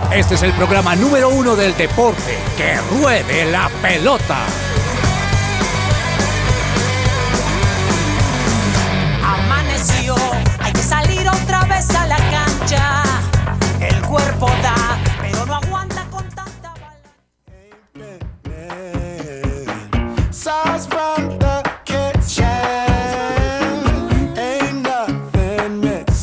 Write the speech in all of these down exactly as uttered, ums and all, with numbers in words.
Este es el programa número uno del deporte. ¡Que ruede la pelota! Amaneció, hay que salir otra vez a la cancha. El cuerpo da, pero no aguanta con tanta bala. Sauce from the kitchen. Ain't nothing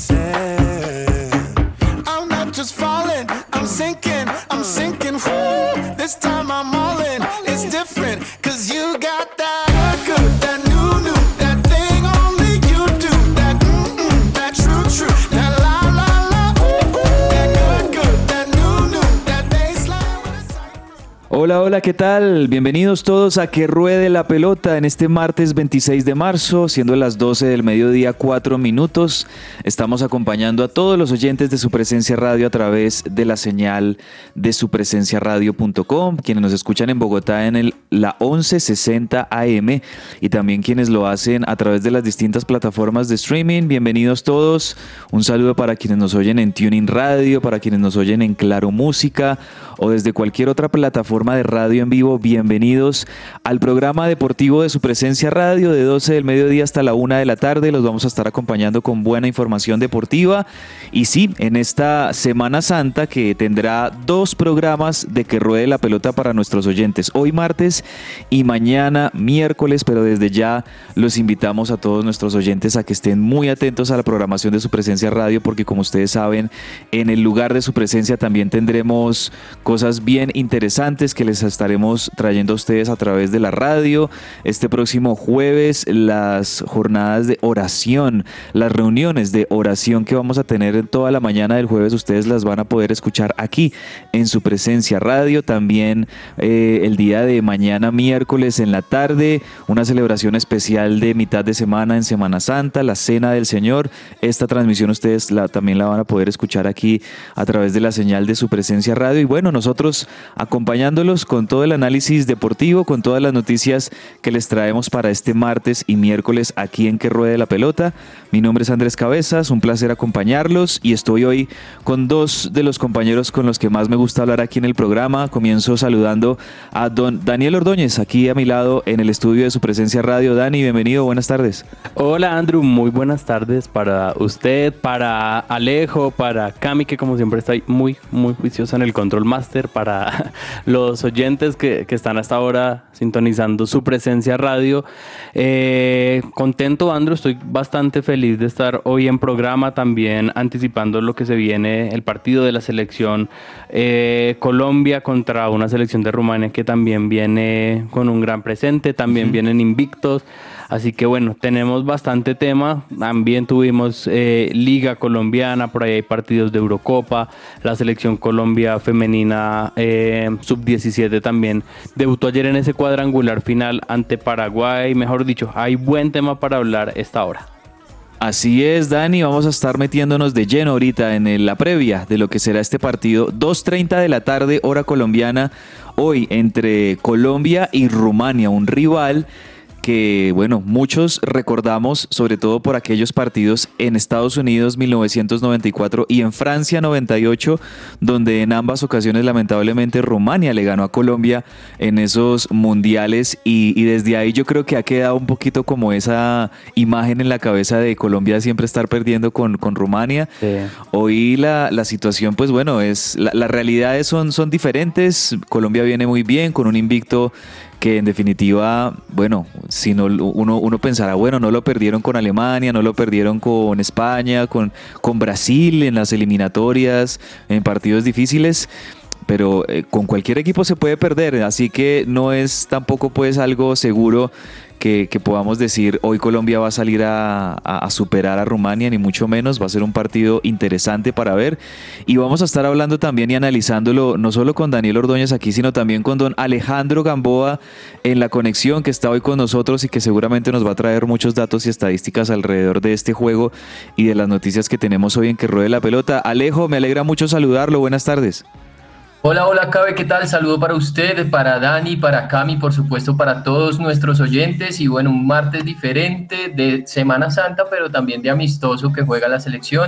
missing. I'm not just falling, I'm sinking, I'm sinking. Woo. This time I'm all in. It's different, cause you got that good, good, that new, new, that thing only you do. That mm-mm, that true, true, that la, la, la, ooh, ooh. That good, good, that new, new, that baseline with a cycle. Hola, hola, ¿qué tal? Bienvenidos todos a Que Ruede la Pelota en este martes veintiséis de marzo, siendo las doce del mediodía, cuatro minutos. Estamos acompañando a todos los oyentes de Su Presencia Radio a través de la señal de su presencia radio punto com, quienes nos escuchan en Bogotá en el, la once sesenta A M y también quienes lo hacen a través de las distintas plataformas de streaming. Bienvenidos todos. Un saludo para quienes nos oyen en TuneIn Radio, para quienes nos oyen en Claro Música o desde cualquier otra plataforma de radio en vivo. Bienvenidos al programa deportivo de Su Presencia Radio de doce del mediodía hasta la una de la tarde. Los vamos a estar acompañando con buena información deportiva y sí, en esta Semana Santa que tendrá dos programas de Que Ruede la Pelota para nuestros oyentes, hoy martes y mañana miércoles, pero desde ya los invitamos a todos nuestros oyentes a que estén muy atentos a la programación de Su Presencia Radio, porque como ustedes saben, en el lugar de Su Presencia también tendremos cosas bien interesantes que les estaremos trayendo a ustedes a través de la radio. Este próximo jueves, las jornadas de oración, las reuniones de oración que vamos a tener en toda la mañana del jueves, ustedes las van a poder escuchar aquí en Su Presencia Radio. También eh, el día de mañana miércoles en la tarde, una celebración especial de mitad de semana en Semana Santa, la Cena del Señor. Esta transmisión ustedes la, también la van a poder escuchar aquí a través de la señal de Su Presencia Radio. Y bueno, nosotros acompañándolos con todo el análisis deportivo, con todas las noticias que les traemos para este martes y miércoles aquí en Que Ruede la Pelota. Mi nombre es Andrés Cabezas, un placer acompañarlos y estoy hoy con dos de los compañeros con los que más me gusta hablar aquí en el programa. Comienzo saludando a don Daniel Ordóñez, aquí a mi lado en el estudio de Su Presencia Radio. Dani, bienvenido, buenas tardes. Hola Andrew, muy buenas tardes para usted, para Alejo, para Cami, que como siempre está muy, muy juiciosa en el Control Master, para los oyentes que, que están hasta ahora sintonizando Su Presencia Radio. Eh, contento, Andrew, estoy bastante feliz de estar hoy en programa, también anticipando lo que se viene, el partido de la selección eh, Colombia contra una selección de Rumania que también viene con un gran presente, también uh-huh. vienen invictos. Así que bueno, tenemos bastante tema. También tuvimos eh, Liga Colombiana, por ahí hay partidos de Eurocopa. La selección Colombia femenina eh, sub diecisiete también debutó ayer en ese cuadrangular final ante Paraguay. Mejor dicho, hay buen tema para hablar esta hora. Así es, Dani, vamos a estar metiéndonos de lleno ahorita en el, la previa de lo que será este partido. dos treinta de la tarde, hora colombiana, hoy entre Colombia y Rumania, un rival que, bueno, muchos recordamos, sobre todo por aquellos partidos en Estados Unidos mil novecientos noventa y cuatro y en Francia noventa y ocho, donde en ambas ocasiones lamentablemente Rumania le ganó a Colombia en esos mundiales y, y desde ahí yo creo que ha quedado un poquito como esa imagen en la cabeza de Colombia siempre estar perdiendo con, con Rumania. Sí. Hoy la, la situación, pues bueno, es la, las realidades son, son diferentes. Colombia viene muy bien con un invicto que en definitiva, bueno, si no, uno, uno pensará, bueno, no lo perdieron con Alemania, no lo perdieron con España, con, con Brasil en las eliminatorias, en partidos difíciles, pero eh, con cualquier equipo se puede perder, así que no es tampoco pues algo seguro que, que podamos decir hoy Colombia va a salir a, a, a superar a Rumania, ni mucho menos. Va a ser un partido interesante para ver y vamos a estar hablando también y analizándolo no solo con Daniel Ordóñez aquí, sino también con don Alejandro Gamboa en la conexión, que está hoy con nosotros y que seguramente nos va a traer muchos datos y estadísticas alrededor de este juego y de las noticias que tenemos hoy en Que Ruede la Pelota. Alejo, me alegra mucho saludarlo, buenas tardes. Hola, hola, Cabe, ¿qué tal? Saludo para usted, para Dani, para Cami, por supuesto, para todos nuestros oyentes. Y bueno, un martes diferente de Semana Santa, pero también de amistoso que juega la selección.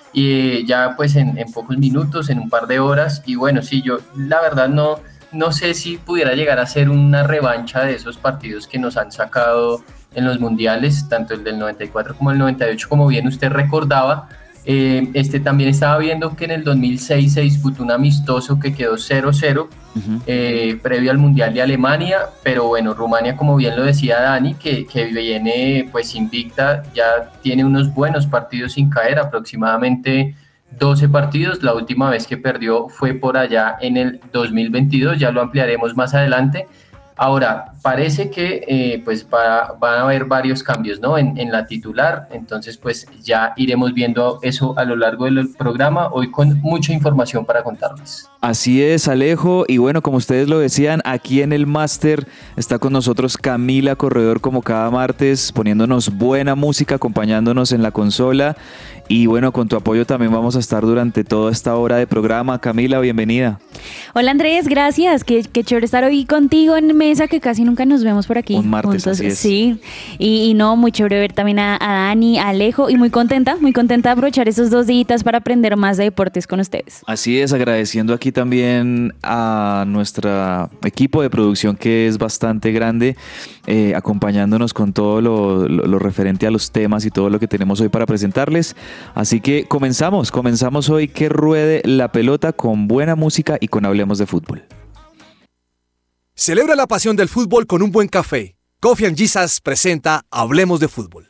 y eh, ya pues en, en pocos minutos, en un par de horas, y bueno, sí, yo la verdad no, no sé si pudiera llegar a ser una revancha de esos partidos que nos han sacado en los mundiales, tanto el del noventa y cuatro como el noventa y ocho, como bien usted recordaba. Eh, este también estaba viendo que en el dos mil seis se disputó un amistoso que quedó cero cero, uh-huh. eh, previo al Mundial de Alemania, pero bueno, Rumania, como bien lo decía Dani, que, que viene pues invicta, ya tiene unos buenos partidos sin caer, aproximadamente doce partidos. La última vez que perdió fue por allá en el dos mil veintidós, ya lo ampliaremos más adelante. Ahora, parece que eh, pues va, van a haber varios cambios, ¿no? en, en la titular, entonces pues ya iremos viendo eso a lo largo del programa, hoy con mucha información para contarles. Así es, Alejo, y bueno, como ustedes lo decían, aquí en el máster está con nosotros Camila Corredor, como cada martes, poniéndonos buena música, acompañándonos en la consola, y bueno, con tu apoyo también vamos a estar durante toda esta hora de programa. Camila, bienvenida. Hola Andrés, gracias, qué, qué chévere estar hoy contigo en mesa, que casi nunca nos vemos por aquí. Un martes, juntos. Así es. Sí, y, y no, muy chévere ver también a, a Dani, a Alejo, y muy contenta, muy contenta de aprovechar esos dos días para aprender más de deportes con ustedes. Así es, agradeciendo aquí también a nuestro equipo de producción, que es bastante grande, eh, acompañándonos con todo lo, lo, lo referente a los temas y todo lo que tenemos hoy para presentarles. Así que comenzamos, comenzamos hoy que ruede la pelota con buena música y con Hablemos de Fútbol. Celebra la pasión del fútbol con un buen café. Coffee and Jesus presenta Hablemos de Fútbol.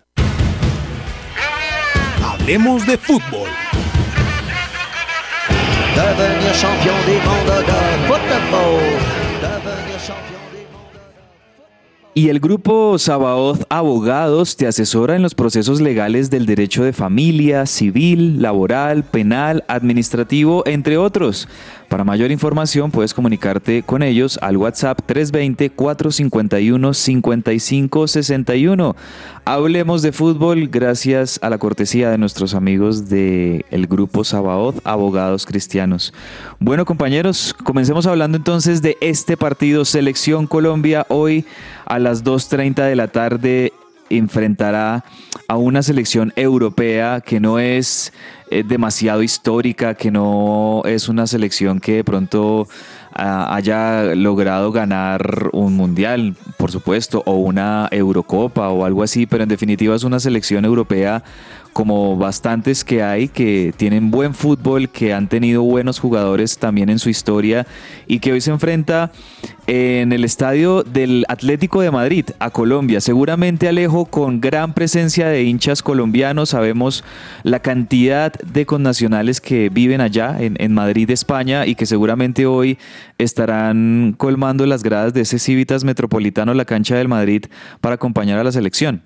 Hablemos de Fútbol. Devenir champion du monde de football. Devenir champion du monde. Y el grupo Sabaoth Abogados te asesora en los procesos legales del derecho de familia, civil, laboral, penal, administrativo, entre otros. Para mayor información puedes comunicarte con ellos al WhatsApp tres dos cero, cuatro cinco uno, cinco cinco seis uno. Hablemos de fútbol gracias a la cortesía de nuestros amigos del grupo Sabaoth Abogados Cristianos. Bueno, compañeros, comencemos hablando entonces de este partido. Selección Colombia hoy a las dos treinta de la tarde enfrentará a una selección europea que no es eh, demasiado histórica, que no es una selección que de pronto ah, haya logrado ganar un mundial, por supuesto, o una Eurocopa o algo así, pero en definitiva es una selección europea como bastantes que hay, que tienen buen fútbol, que han tenido buenos jugadores también en su historia y que hoy se enfrenta en el estadio del Atlético de Madrid a Colombia. Seguramente, Alejo, con gran presencia de hinchas colombianos. Sabemos la cantidad de connacionales que viven allá en, en Madrid, España, y que seguramente hoy estarán colmando las gradas de ese Civitas Metropolitano, la cancha del Madrid, para acompañar a la selección.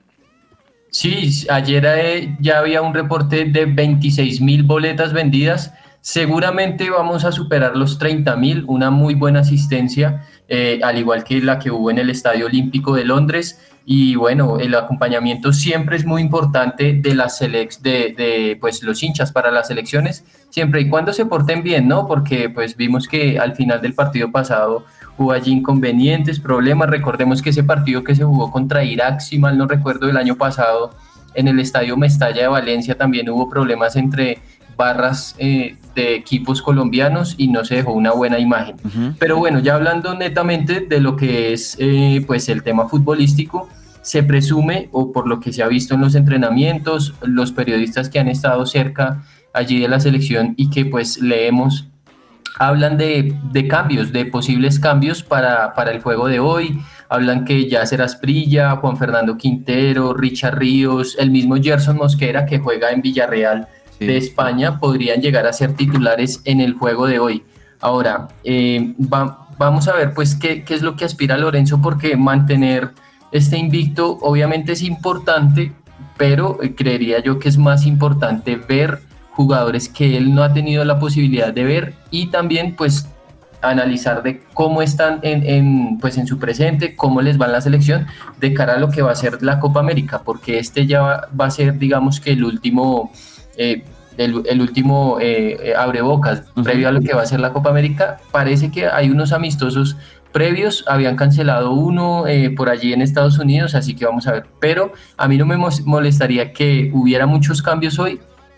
Sí, ayer eh, ya había un reporte de veintiséis mil boletas vendidas. Seguramente vamos a superar los treinta mil, una muy buena asistencia, eh, al igual que la que hubo en el Estadio Olímpico de Londres. Y bueno, el acompañamiento siempre es muy importante de las selec- de, de pues los hinchas para las selecciones, siempre y cuando se porten bien, ¿no? Porque pues vimos que al final del partido pasado hubo allí inconvenientes, problemas. Recordemos que ese partido que se jugó contra Irak, si mal no recuerdo, el año pasado, en el Estadio Mestalla de Valencia también hubo problemas entre barras eh, de equipos colombianos y no se dejó una buena imagen. Uh-huh. Pero bueno, ya hablando netamente de lo que es eh, pues el tema futbolístico, se presume, o por lo que se ha visto en los entrenamientos, los periodistas que han estado cerca allí de la selección y que pues leemos, hablan de, de cambios, de posibles cambios para, para el juego de hoy. Hablan que Yasser Asprilla, Juan Fernando Quintero, Richard Ríos, el mismo Gerson Mosquera, que juega en Villarreal sí. de España, podrían llegar a ser titulares en el juego de hoy. Ahora, eh, va, vamos a ver pues qué, qué es lo que aspira Lorenzo, porque mantener este invicto obviamente es importante, pero creería yo que es más importante ver jugadores que él no ha tenido la posibilidad de ver y también pues analizar de cómo están en, en, pues, en su presente, cómo les va en la selección de cara a lo que va a ser la Copa América, porque este ya va, va a ser, digamos que el último eh, el, el último eh, abrebocas uh-huh. previo a lo que va a ser la Copa América. Parece que hay unos amistosos previos, habían cancelado uno eh, por allí en Estados Unidos, así que vamos a ver, pero a mí no me molestaría que hubiera muchos cambios hoy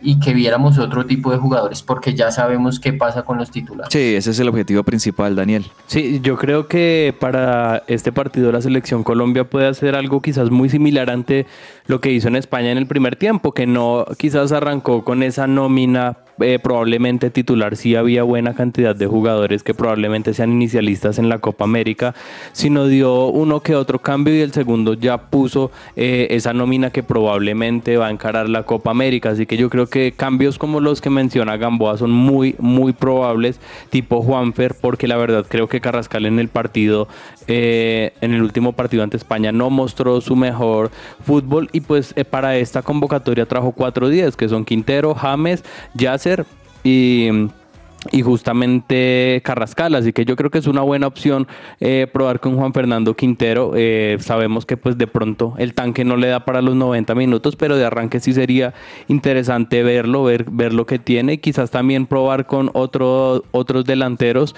y que viéramos otro tipo de jugadores, porque ya sabemos qué pasa con los titulares. Sí, ese es el objetivo principal, Daniel. Sí, yo creo que para este partido la selección Colombia puede hacer algo quizás muy similar ante lo que hizo en España en el primer tiempo, que no quizás arrancó con esa nómina eh, probablemente titular, sí había buena cantidad de jugadores que probablemente sean inicialistas en la Copa América, sino dio uno que otro cambio y el segundo ya puso eh, esa nómina que probablemente va a encarar la Copa América, así que yo creo que cambios como los que menciona Gamboa son muy muy probables, tipo Juanfer, porque la verdad creo que Carrascal en el partido eh, en el último partido ante España no mostró su mejor fútbol y pues eh, para esta convocatoria trajo cuatro diez que son Quintero, James, Yasser y, y justamente Carrascal, así que yo creo que es una buena opción eh, probar con Juan Fernando Quintero. Eh, sabemos que pues de pronto el tanque no le da para los noventa minutos, pero de arranque sí sería interesante verlo, ver, ver lo que tiene y quizás también probar con otro, otros delanteros.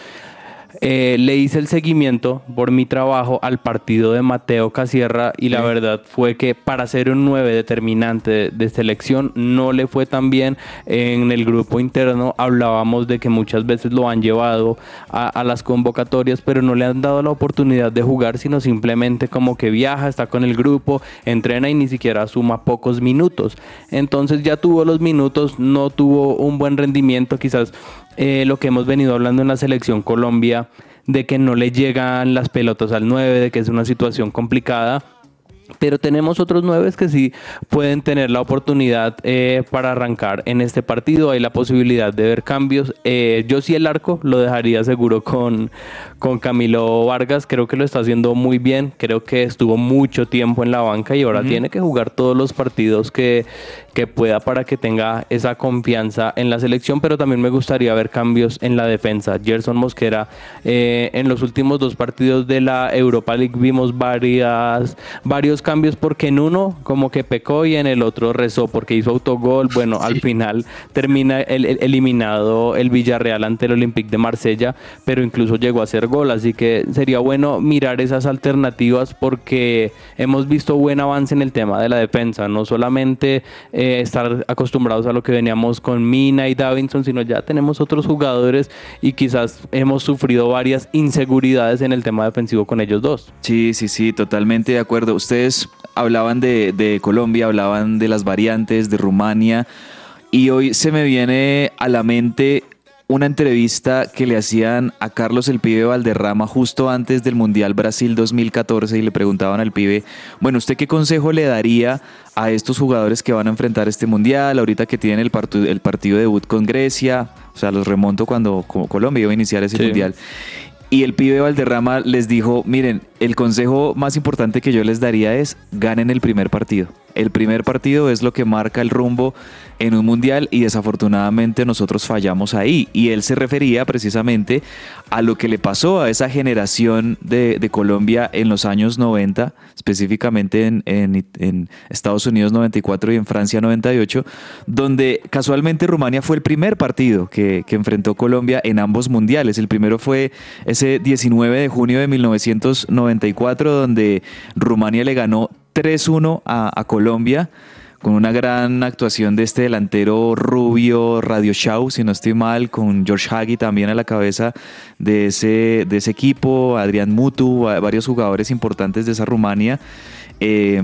Eh, le hice el seguimiento por mi trabajo al partido de Mateo Casierra y la verdad fue que para ser un nueve determinante de, de selección no le fue tan bien. En el grupo interno hablábamos de que muchas veces lo han llevado a, a las convocatorias, pero no le han dado la oportunidad de jugar, sino simplemente como que viaja, está con el grupo, entrena y ni siquiera suma pocos minutos. Entonces ya tuvo los minutos, no tuvo un buen rendimiento, quizás Eh, lo que hemos venido hablando en la selección Colombia, de que no le llegan las pelotas al nueve, de que es una situación complicada, pero tenemos otros nueve que sí pueden tener la oportunidad eh, para arrancar en este partido. Hay la posibilidad de ver cambios. Eh, yo sí el arco lo dejaría seguro con, con Camilo Vargas. Creo que lo está haciendo muy bien. Creo que estuvo mucho tiempo en la banca y ahora uh-huh. tiene que jugar todos los partidos que, que pueda para que tenga esa confianza en la selección. Pero también me gustaría ver cambios en la defensa. Gerson Mosquera, eh, en los últimos dos partidos de la Europa League vimos varias, varios cambios, porque en uno como que pecó y en el otro rezó porque hizo autogol. Bueno, sí. Al final termina el, el, eliminado el Villarreal ante el Olympique de Marsella, pero incluso llegó a hacer gol, así que sería bueno mirar esas alternativas porque hemos visto buen avance en el tema de la defensa, no solamente eh, estar acostumbrados a lo que veníamos con Mina y Davinson, sino ya tenemos otros jugadores y quizás hemos sufrido varias inseguridades en el tema defensivo con ellos dos. Sí, sí, sí, totalmente de acuerdo. Ustedes hablaban de, de Colombia, hablaban de las variantes, de Rumania, y hoy se me viene a la mente una entrevista que le hacían a Carlos el Pibe Valderrama justo antes del Mundial Brasil dos mil catorce y le preguntaban al Pibe, bueno, ¿usted qué consejo le daría a estos jugadores que van a enfrentar este Mundial, ahorita que tienen el, part- el partido de debut con Grecia? O sea, los remonto cuando Colombia iba a iniciar ese sí. Mundial. Y el Pibe Valderrama les dijo, miren, el consejo más importante que yo les daría es ganen el primer partido. El primer partido es lo que marca el rumbo en un mundial y desafortunadamente nosotros fallamos ahí. Y él se refería precisamente a lo que le pasó a esa generación de, de Colombia en los años noventa, específicamente en, en, en Estados Unidos noventa y cuatro y en Francia noventa y ocho, donde casualmente Rumania fue el primer partido que, que enfrentó Colombia en ambos mundiales. El primero fue ese diecinueve de junio de mil novecientos noventa y cuatro, donde Rumania le ganó tres uno a, a Colombia, con una gran actuación de este delantero rubio, Radio Shaw, si no estoy mal, con George Hagi también a la cabeza de ese, de ese equipo, Adrián Mutu, varios jugadores importantes de esa Rumania. Eh,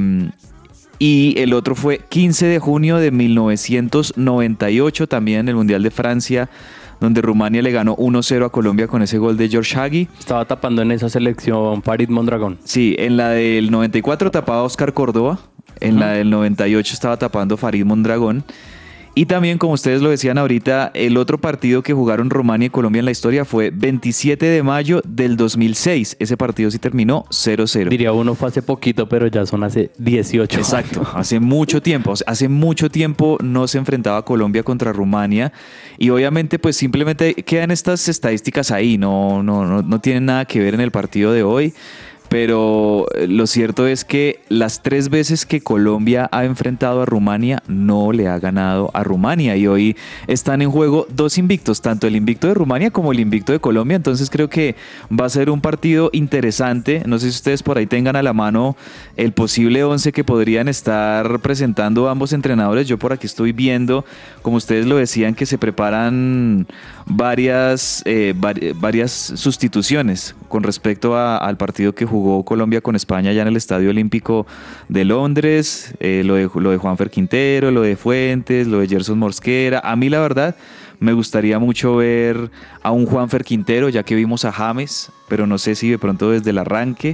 y el otro fue quince de junio de mil novecientos noventa y ocho, también en el Mundial de Francia, donde Rumania le ganó uno cero a Colombia con ese gol de George Hagi. Estaba tapando en esa selección Farid Mondragón. Sí, en la del noventa y cuatro tapaba Oscar Córdoba, en uh-huh. la del noventa y ocho estaba tapando Farid Mondragón. Y también, como ustedes lo decían ahorita, el otro partido que jugaron Rumania y Colombia en la historia fue veintisiete de mayo del dos mil seis. Ese partido sí terminó cero cero. Diría uno fue hace poquito, pero ya son hace dieciocho. Exacto, hace mucho tiempo. Hace mucho tiempo no se enfrentaba Colombia contra Rumania. Y obviamente, pues simplemente quedan estas estadísticas ahí. No, no, no, no tienen nada que ver en el partido de hoy. pero lo cierto es que las tres veces que Colombia ha enfrentado a Rumania no le ha ganado a Rumania y hoy están en juego dos invictos, tanto el invicto de Rumania como el invicto de Colombia, entonces creo que va a ser un partido interesante. No sé si ustedes por ahí tengan a la mano el posible once que podrían estar presentando ambos entrenadores. Yo por aquí estoy viendo, como ustedes lo decían, que se preparan varias, eh, vari- varias sustituciones con respecto a, al partido que jugó Colombia con España ya en el Estadio Olímpico de Londres, eh, lo, de, lo de Juanfer Quintero, lo de Fuentes, lo de Gerson Mosquera. A mí la verdad me gustaría mucho ver a un Juanfer Quintero, ya que vimos a James, pero no sé si de pronto desde el arranque.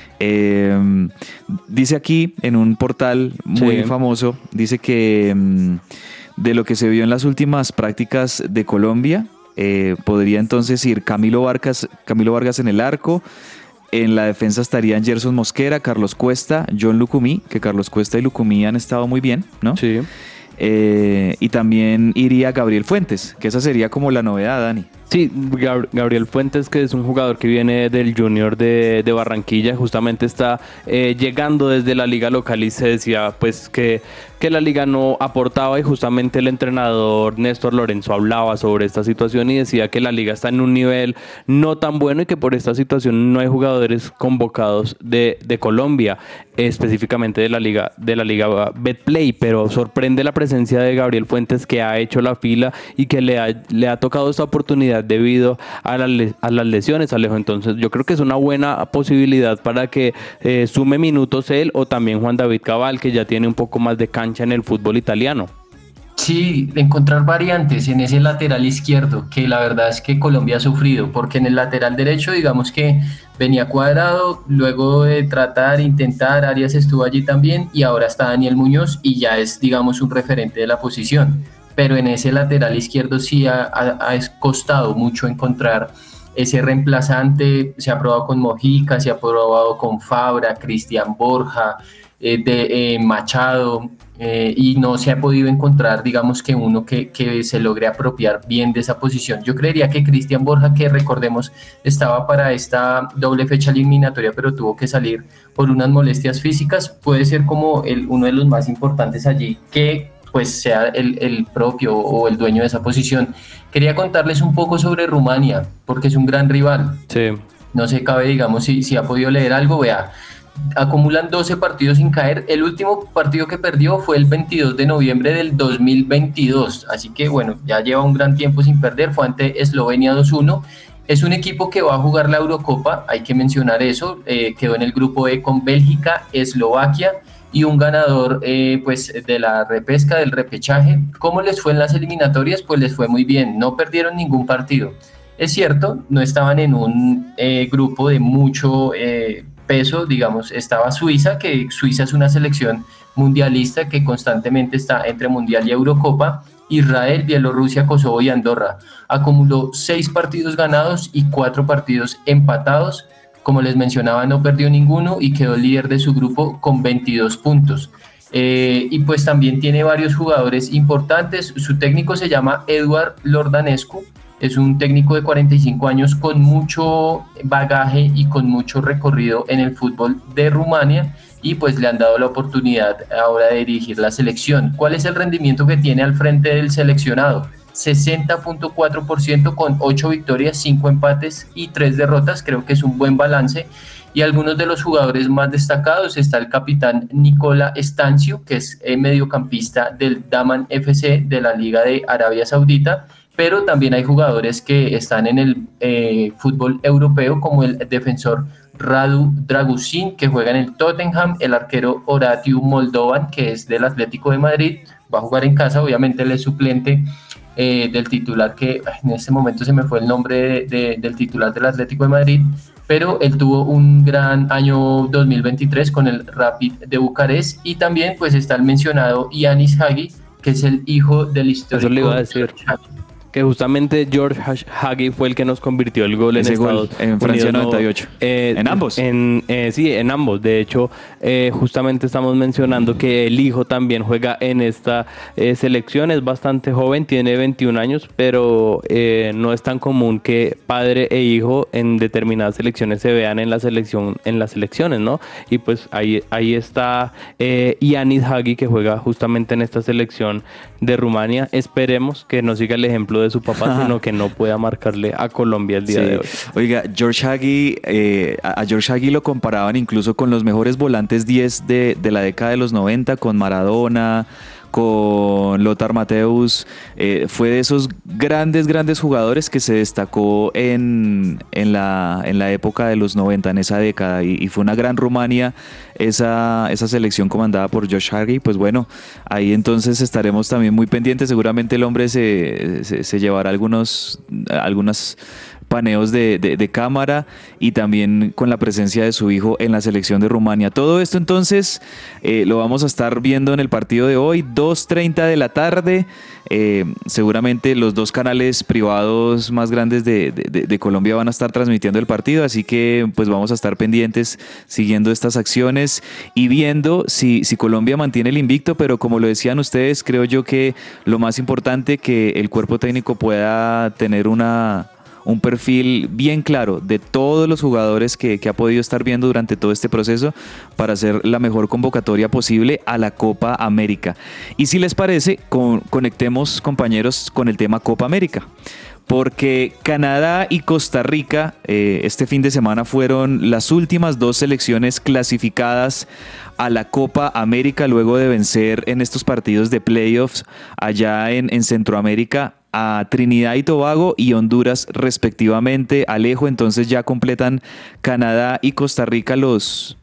Eh, dice aquí en un portal muy Sí. famoso, dice que mm, de lo que se vio en las últimas prácticas de Colombia, eh, podría entonces ir Camilo Vargas, Camilo Vargas en el arco. En la defensa estarían Gerson Mosquera, Carlos Cuesta, John Lucumí, que Carlos Cuesta y Lucumí han estado muy bien, ¿no? Sí. Eh, y también iría Gabriel Fuentes, que esa sería como la novedad, Dani. Sí, Gab- Gabriel Fuentes, que es un jugador que viene del Junior de, de Barranquilla, justamente está eh, llegando desde la liga local y se decía pues que, que la liga no aportaba, y justamente el entrenador Néstor Lorenzo hablaba sobre esta situación y decía que la liga está en un nivel no tan bueno y que por esta situación no hay jugadores convocados de, de Colombia, específicamente de la liga de la liga Betplay, pero sorprende la presencia de Gabriel Fuentes, que ha hecho la fila y que le ha, le ha tocado esta oportunidad debido a, la, a las lesiones, Alejo. Entonces yo creo que es una buena posibilidad para que eh, sume minutos él, o también Juan David Cabal, que ya tiene un poco más de cancha en el fútbol italiano. Sí, encontrar variantes en ese lateral izquierdo, que la verdad es que Colombia ha sufrido, porque en el lateral derecho digamos que venía Cuadrado, luego de tratar, intentar, Arias estuvo allí también, y ahora está Daniel Muñoz y ya es digamos un referente de la posición. Pero en ese lateral izquierdo sí ha, ha, ha costado mucho encontrar ese reemplazante. Se ha probado con Mojica, se ha probado con Fabra, Cristian Borja, eh, de, eh, Machado, eh, y no se ha podido encontrar, digamos, que uno que, que se logre apropiar bien de esa posición. Yo creería que Cristian Borja, que recordemos estaba para esta doble fecha eliminatoria, pero tuvo que salir por unas molestias físicas, puede ser como el, uno de los más importantes allí, que pues sea el, el propio o el dueño de esa posición. Quería contarles un poco sobre Rumania, porque es un gran rival. Sí. No se cabe, digamos, si, si ha podido leer algo, vea, acumulan doce partidos sin caer. El último partido que perdió fue el veintidós de noviembre del dos mil veintidós, así que bueno, ya lleva un gran tiempo sin perder, fue ante Eslovenia dos uno. Es un equipo que va a jugar la Eurocopa, hay que mencionar eso, eh, quedó en el grupo E con Bélgica, Eslovaquia, y un ganador eh, pues de la repesca, del repechaje. ¿Cómo les fue en las eliminatorias? Pues les fue muy bien, no perdieron ningún partido. Es cierto, no estaban en un eh, grupo de mucho eh, peso, digamos, estaba Suiza, que Suiza es una selección mundialista que constantemente está entre Mundial y Eurocopa. Israel, Bielorrusia, Kosovo y Andorra. Acumuló seis partidos ganados y cuatro partidos empatados. Como les mencionaba, no perdió ninguno y quedó líder de su grupo con veintidós puntos. Eh, y pues también tiene varios jugadores importantes. Su técnico se llama Eduard Lordanescu. Es un técnico de cuarenta y cinco años con mucho bagaje y con mucho recorrido en el fútbol de Rumania, y pues le han dado la oportunidad ahora de dirigir la selección. ¿Cuál es el rendimiento que tiene al frente del seleccionado? sesenta punto cuatro por ciento con ocho victorias, cinco empates y tres derrotas. Creo que es un buen balance. Y algunos de los jugadores más destacados está el capitán Nicola Estanciu, que es eh, mediocampista del Daman F C de la Liga de Arabia Saudita, pero también hay jugadores que están en el eh, fútbol europeo, como el defensor Radu Dragusin, que juega en el Tottenham, el arquero Horatiu Moldovan, que es del Atlético de Madrid, va a jugar en casa, obviamente él es suplente eh, del titular, que en este momento se me fue el nombre de, de, del titular del Atlético de Madrid, pero él tuvo un gran año dos mil veintitrés con el Rapid de Bucarest. Y también pues está el mencionado Yanis Hagi, que es el hijo del histórico. Eso le iba a decir, que justamente George Hagi fue el que nos convirtió el gol Ese en gol Estados en Francia Unidos, noventa y ocho. eh, ¿En ambos? En, eh, sí, en ambos. De hecho, eh, justamente estamos mencionando que el hijo también juega en esta eh, selección. Es bastante joven, tiene veintiún años, pero eh, no es tan común que padre e hijo en determinadas selecciones se vean en la selección, en las selecciones, ¿no? Y pues ahí, ahí está eh, Yannis Hagi, que juega justamente en esta selección de Rumania. Esperemos que no siga el ejemplo de su papá, sino que no pueda marcarle a Colombia el día Sí. de hoy. Oiga, George Hagi, eh, a George Hagi lo comparaban incluso con los mejores volantes diez de, de la década de los noventa, con Maradona, con Lothar Matthäus. Eh, fue de esos grandes, grandes jugadores que se destacó en, en, la, en la época de los noventa, en esa década, y, y fue una gran Rumania esa, esa selección comandada por Josh Hagi. Pues bueno, ahí entonces estaremos también muy pendientes. Seguramente el hombre se, se, se llevará algunos, algunas paneos de, de, de cámara, y también con la presencia de su hijo en la selección de Rumania. Todo esto entonces eh, lo vamos a estar viendo en el partido de hoy, dos treinta de la tarde. Eh, seguramente los dos canales privados más grandes de, de, de Colombia van a estar transmitiendo el partido, así que pues vamos a estar pendientes siguiendo estas acciones y viendo si, si Colombia mantiene el invicto. Pero como lo decían ustedes, creo yo que lo más importante, que el cuerpo técnico pueda tener una un perfil bien claro de todos los jugadores que, que ha podido estar viendo durante todo este proceso, para hacer la mejor convocatoria posible a la Copa América. Y si les parece, con, conectemos, compañeros, con el tema Copa América, porque Canadá y Costa Rica eh, este fin de semana fueron las últimas dos selecciones clasificadas a la Copa América, luego de vencer en estos partidos de playoffs allá en, en Centroamérica a Trinidad y Tobago y Honduras respectivamente. Alejo, entonces ya completan Canadá y Costa Rica los,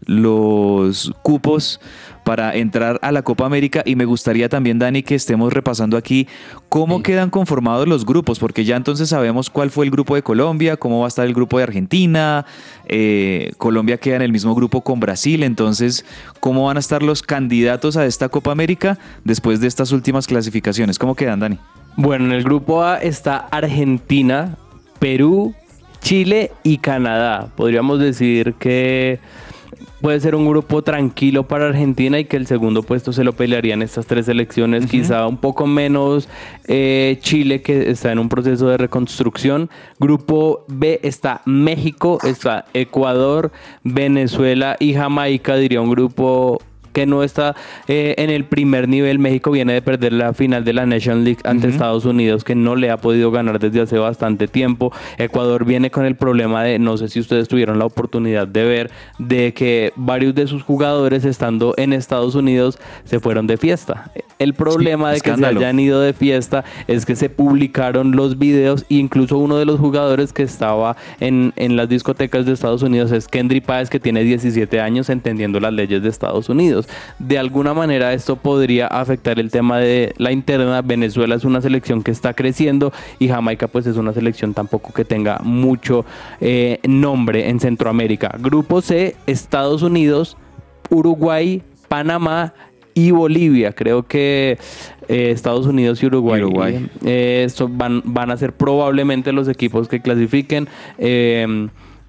los cupos para entrar a la Copa América, y me gustaría también, Dani, que estemos repasando aquí cómo sí. quedan conformados los grupos, porque ya entonces sabemos cuál fue el grupo de Colombia, cómo va a estar el grupo de Argentina, eh, Colombia queda en el mismo grupo con Brasil. Entonces, ¿cómo van a estar los candidatos a esta Copa América después de estas últimas clasificaciones? ¿Cómo quedan, Dani? Bueno, en el grupo A está Argentina, Perú, Chile y Canadá. Podríamos decir que puede ser un grupo tranquilo para Argentina, y que el segundo puesto se lo pelearían estas tres selecciones. Uh-huh. Quizá un poco menos eh, Chile, que está en un proceso de reconstrucción. Grupo B está México, está Ecuador, Venezuela y Jamaica. Diría un grupo que no está eh, en el primer nivel. México viene de perder la final de la National League ante uh-huh. Estados Unidos, que no le ha podido ganar desde hace bastante tiempo. Ecuador viene con el problema de, no sé si ustedes tuvieron la oportunidad de ver, de que varios de sus jugadores, estando en Estados Unidos, se fueron de fiesta. El problema sí, de escándalo. que se hayan ido de fiesta es que se publicaron los videos, e incluso uno de los jugadores que estaba en, en las discotecas de Estados Unidos es Kendry Páez, que tiene diecisiete años, entendiendo las leyes de Estados Unidos. De alguna manera esto podría afectar el tema de la interna. Venezuela es una selección que está creciendo, y Jamaica pues es una selección tampoco que tenga mucho eh, nombre en Centroamérica. Grupo C, Estados Unidos, Uruguay, Panamá y Bolivia. Creo que eh, Estados Unidos y Uruguay, Uruguay. Eh, esto van, van a ser probablemente los equipos que clasifiquen. Eh,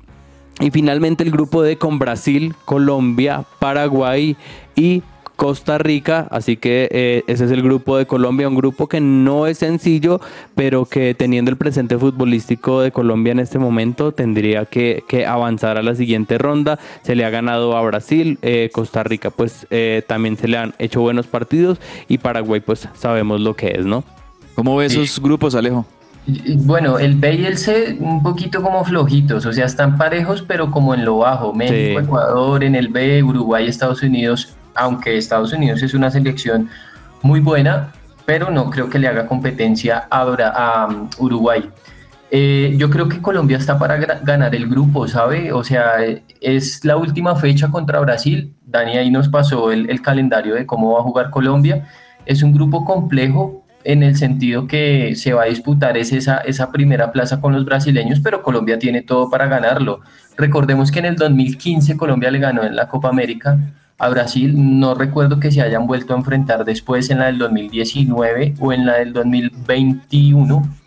Y finalmente el grupo D con Brasil, Colombia, Paraguay y Costa Rica. Así que eh, ese es el grupo de Colombia, un grupo que no es sencillo, pero que, teniendo el presente futbolístico de Colombia en este momento, tendría que, que avanzar a la siguiente ronda. Se le ha ganado a Brasil, eh, Costa Rica pues eh, también se le han hecho buenos partidos, y Paraguay pues sabemos lo que es, ¿no? ¿Cómo ves esos grupos, Alejo? Bueno, el B y el C un poquito como flojitos, o sea, están parejos, pero como en lo bajo. México, sí. Ecuador en el B, Uruguay, Estados Unidos, aunque Estados Unidos es una selección muy buena, pero no creo que le haga competencia a, a um, Uruguay. Eh, yo creo que Colombia está para gra- ganar el grupo, ¿sabe? O sea, es la última fecha contra Brasil. Dani ahí nos pasó el, el calendario de cómo va a jugar Colombia. Es un grupo complejo, en el sentido que se va a disputar es esa, esa primera plaza con los brasileños, pero Colombia tiene todo para ganarlo. Recordemos que en el dos mil quince Colombia le ganó en la Copa América a Brasil. No recuerdo que se hayan vuelto a enfrentar después en la del dos mil diecinueve o en la del dos mil veintiuno,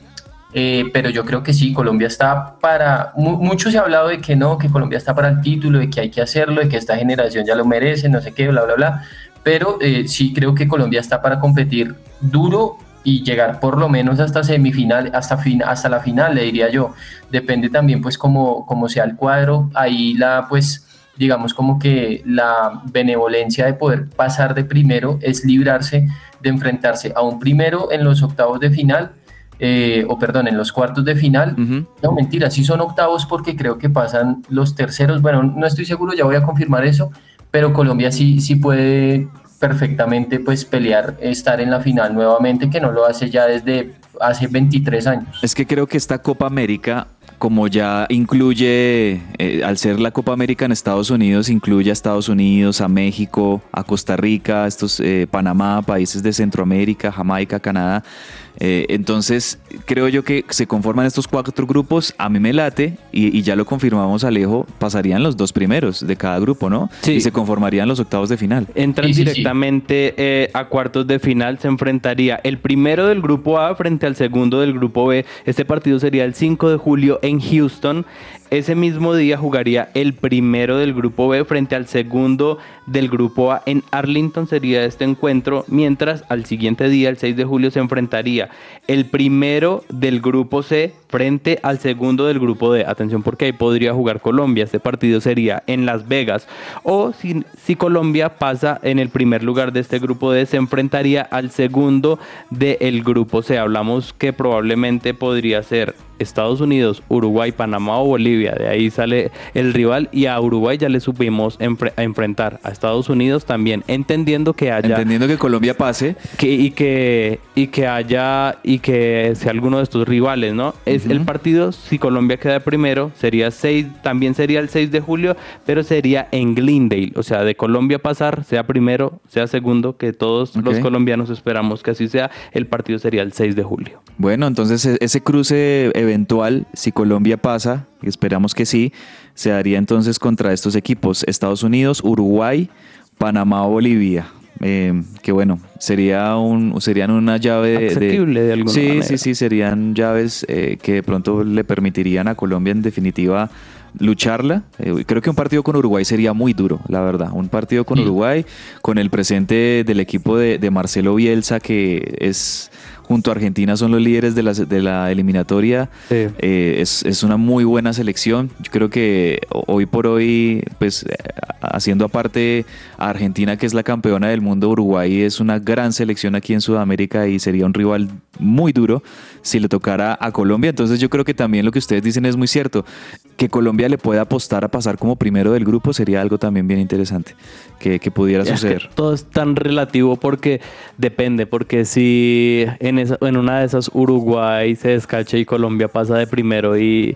Eh, pero yo creo que sí, Colombia está para, mu- mucho se ha hablado de que no, que Colombia está para el título, de que hay que hacerlo, de que esta generación ya lo merece, no sé qué, bla, bla, bla, pero eh, sí creo que Colombia está para competir duro y llegar por lo menos hasta semifinal, hasta, fin, hasta la final, le diría yo. Depende también pues como, como sea el cuadro, ahí la pues digamos como que la benevolencia de poder pasar de primero es librarse de enfrentarse a un primero en los octavos de final, eh, o perdón, en los cuartos de final. Ujú. No, mentira, sí son octavos porque creo que pasan los terceros, bueno, no estoy seguro, ya voy a confirmar eso, pero Colombia sí, sí puede perfectamente pues pelear, estar en la final nuevamente, que no lo hace ya desde hace veintitrés años. Es que creo que esta Copa América, como ya incluye, eh, al ser la Copa América en Estados Unidos, incluye a Estados Unidos, a México, a Costa Rica, a estos eh, Panamá, países de Centroamérica, Jamaica, Canadá. Eh, entonces, creo yo que se conforman estos cuatro grupos, a mí me late, y, y ya lo confirmamos, Alejo, pasarían los dos primeros de cada grupo, ¿no? Sí. Y se conformarían los octavos de final. Entran Sí, sí, sí. directamente eh, a cuartos de final, se enfrentaría el primero del grupo A frente al segundo del grupo B. Este partido sería el cinco de julio en Houston. Ese mismo día jugaría el primero del grupo B frente al segundo del grupo A en Arlington, sería este encuentro, mientras al siguiente día, el seis de julio, se enfrentaría el primero del grupo C frente al segundo del grupo D. Atención, porque ahí podría jugar Colombia. Este partido sería en Las Vegas. O si, si Colombia pasa en el primer lugar de este grupo D, se enfrentaría al segundo del grupo C. Hablamos que probablemente podría ser Estados Unidos, Uruguay, Panamá o Bolivia. De ahí sale el rival, y a Uruguay ya le supimos enfre- a enfrentar, a Estados Unidos también, entendiendo que haya Entendiendo que Colombia pase, que, y que y que haya y que sea alguno de estos rivales, ¿no? Es Ujú. el partido, si Colombia queda primero, sería seis, también sería el seis de julio, pero sería en Glendale. O sea, de Colombia pasar, sea primero, sea segundo, que todos Ok. los colombianos esperamos que así sea, el partido sería el seis de julio. bueno, entonces e- ese cruce eventual, si Colombia pasa, y esperamos que sí, se daría entonces contra estos equipos: Estados Unidos, Uruguay, Panamá o Bolivia. Eh, que bueno, sería un, serían una llave de- de, Asequible de alguna sí, manera. sí, sí, serían llaves eh, que de pronto le permitirían a Colombia en definitiva lucharla. Eh, creo que un partido con Uruguay sería muy duro, la verdad. Un partido con Sí. Uruguay, con el presente del equipo de, de Marcelo Bielsa, que es junto a Argentina son los líderes de la, de la eliminatoria. Sí. Eh, es, es una muy buena selección. Yo creo que hoy por hoy, pues eh, haciendo aparte a Argentina, que es la campeona del mundo, Uruguay es una gran selección aquí en Sudamérica y sería un rival muy duro si le tocara a Colombia. Entonces yo creo que también lo que ustedes dicen es muy cierto. Que Colombia le pueda apostar a pasar como primero del grupo sería algo también bien interesante que, que pudiera Es que suceder. todo es tan relativo porque depende, porque si en, esa, en una de esas Uruguay se descacha y Colombia pasa de primero y,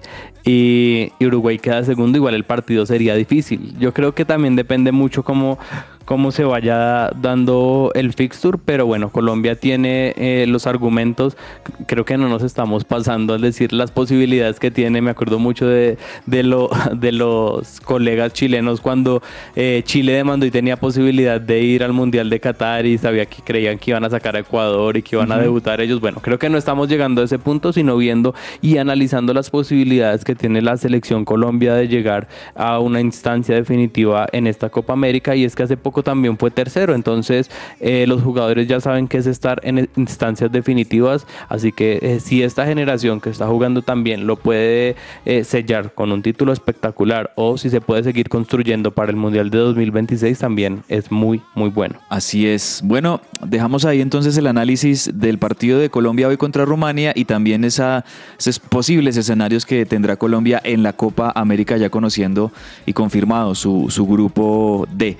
y, y Uruguay queda de segundo, igual el partido sería difícil. Yo creo que también depende mucho cómo, cómo se vaya dando el fixture, pero bueno, Colombia tiene eh, los argumentos. Creo que no nos estamos pasando al decir las posibilidades que tiene. Me acuerdo mucho de, de, lo, de los colegas chilenos cuando eh, Chile demandó y tenía posibilidad de ir al Mundial de Qatar y sabía que creían que iban a sacar a Ecuador y que iban a debutar ellos. Bueno, creo que no estamos llegando a ese punto, sino viendo y analizando las posibilidades que tiene la selección Colombia de llegar a una instancia definitiva en esta Copa América. Y es que hace poco también fue tercero, entonces eh, los jugadores ya saben que es estar en instancias definitivas, así que eh, si esta generación que está jugando también lo puede eh, sellar con un título espectacular, o si se puede seguir construyendo para el Mundial de dos mil veintiséis, también es muy muy bueno. Así es. Bueno, dejamos ahí entonces el análisis del partido de Colombia hoy contra Rumania y también esa, esos posibles escenarios que tendrá Colombia en la Copa América, ya conociendo y confirmado su, su grupo D.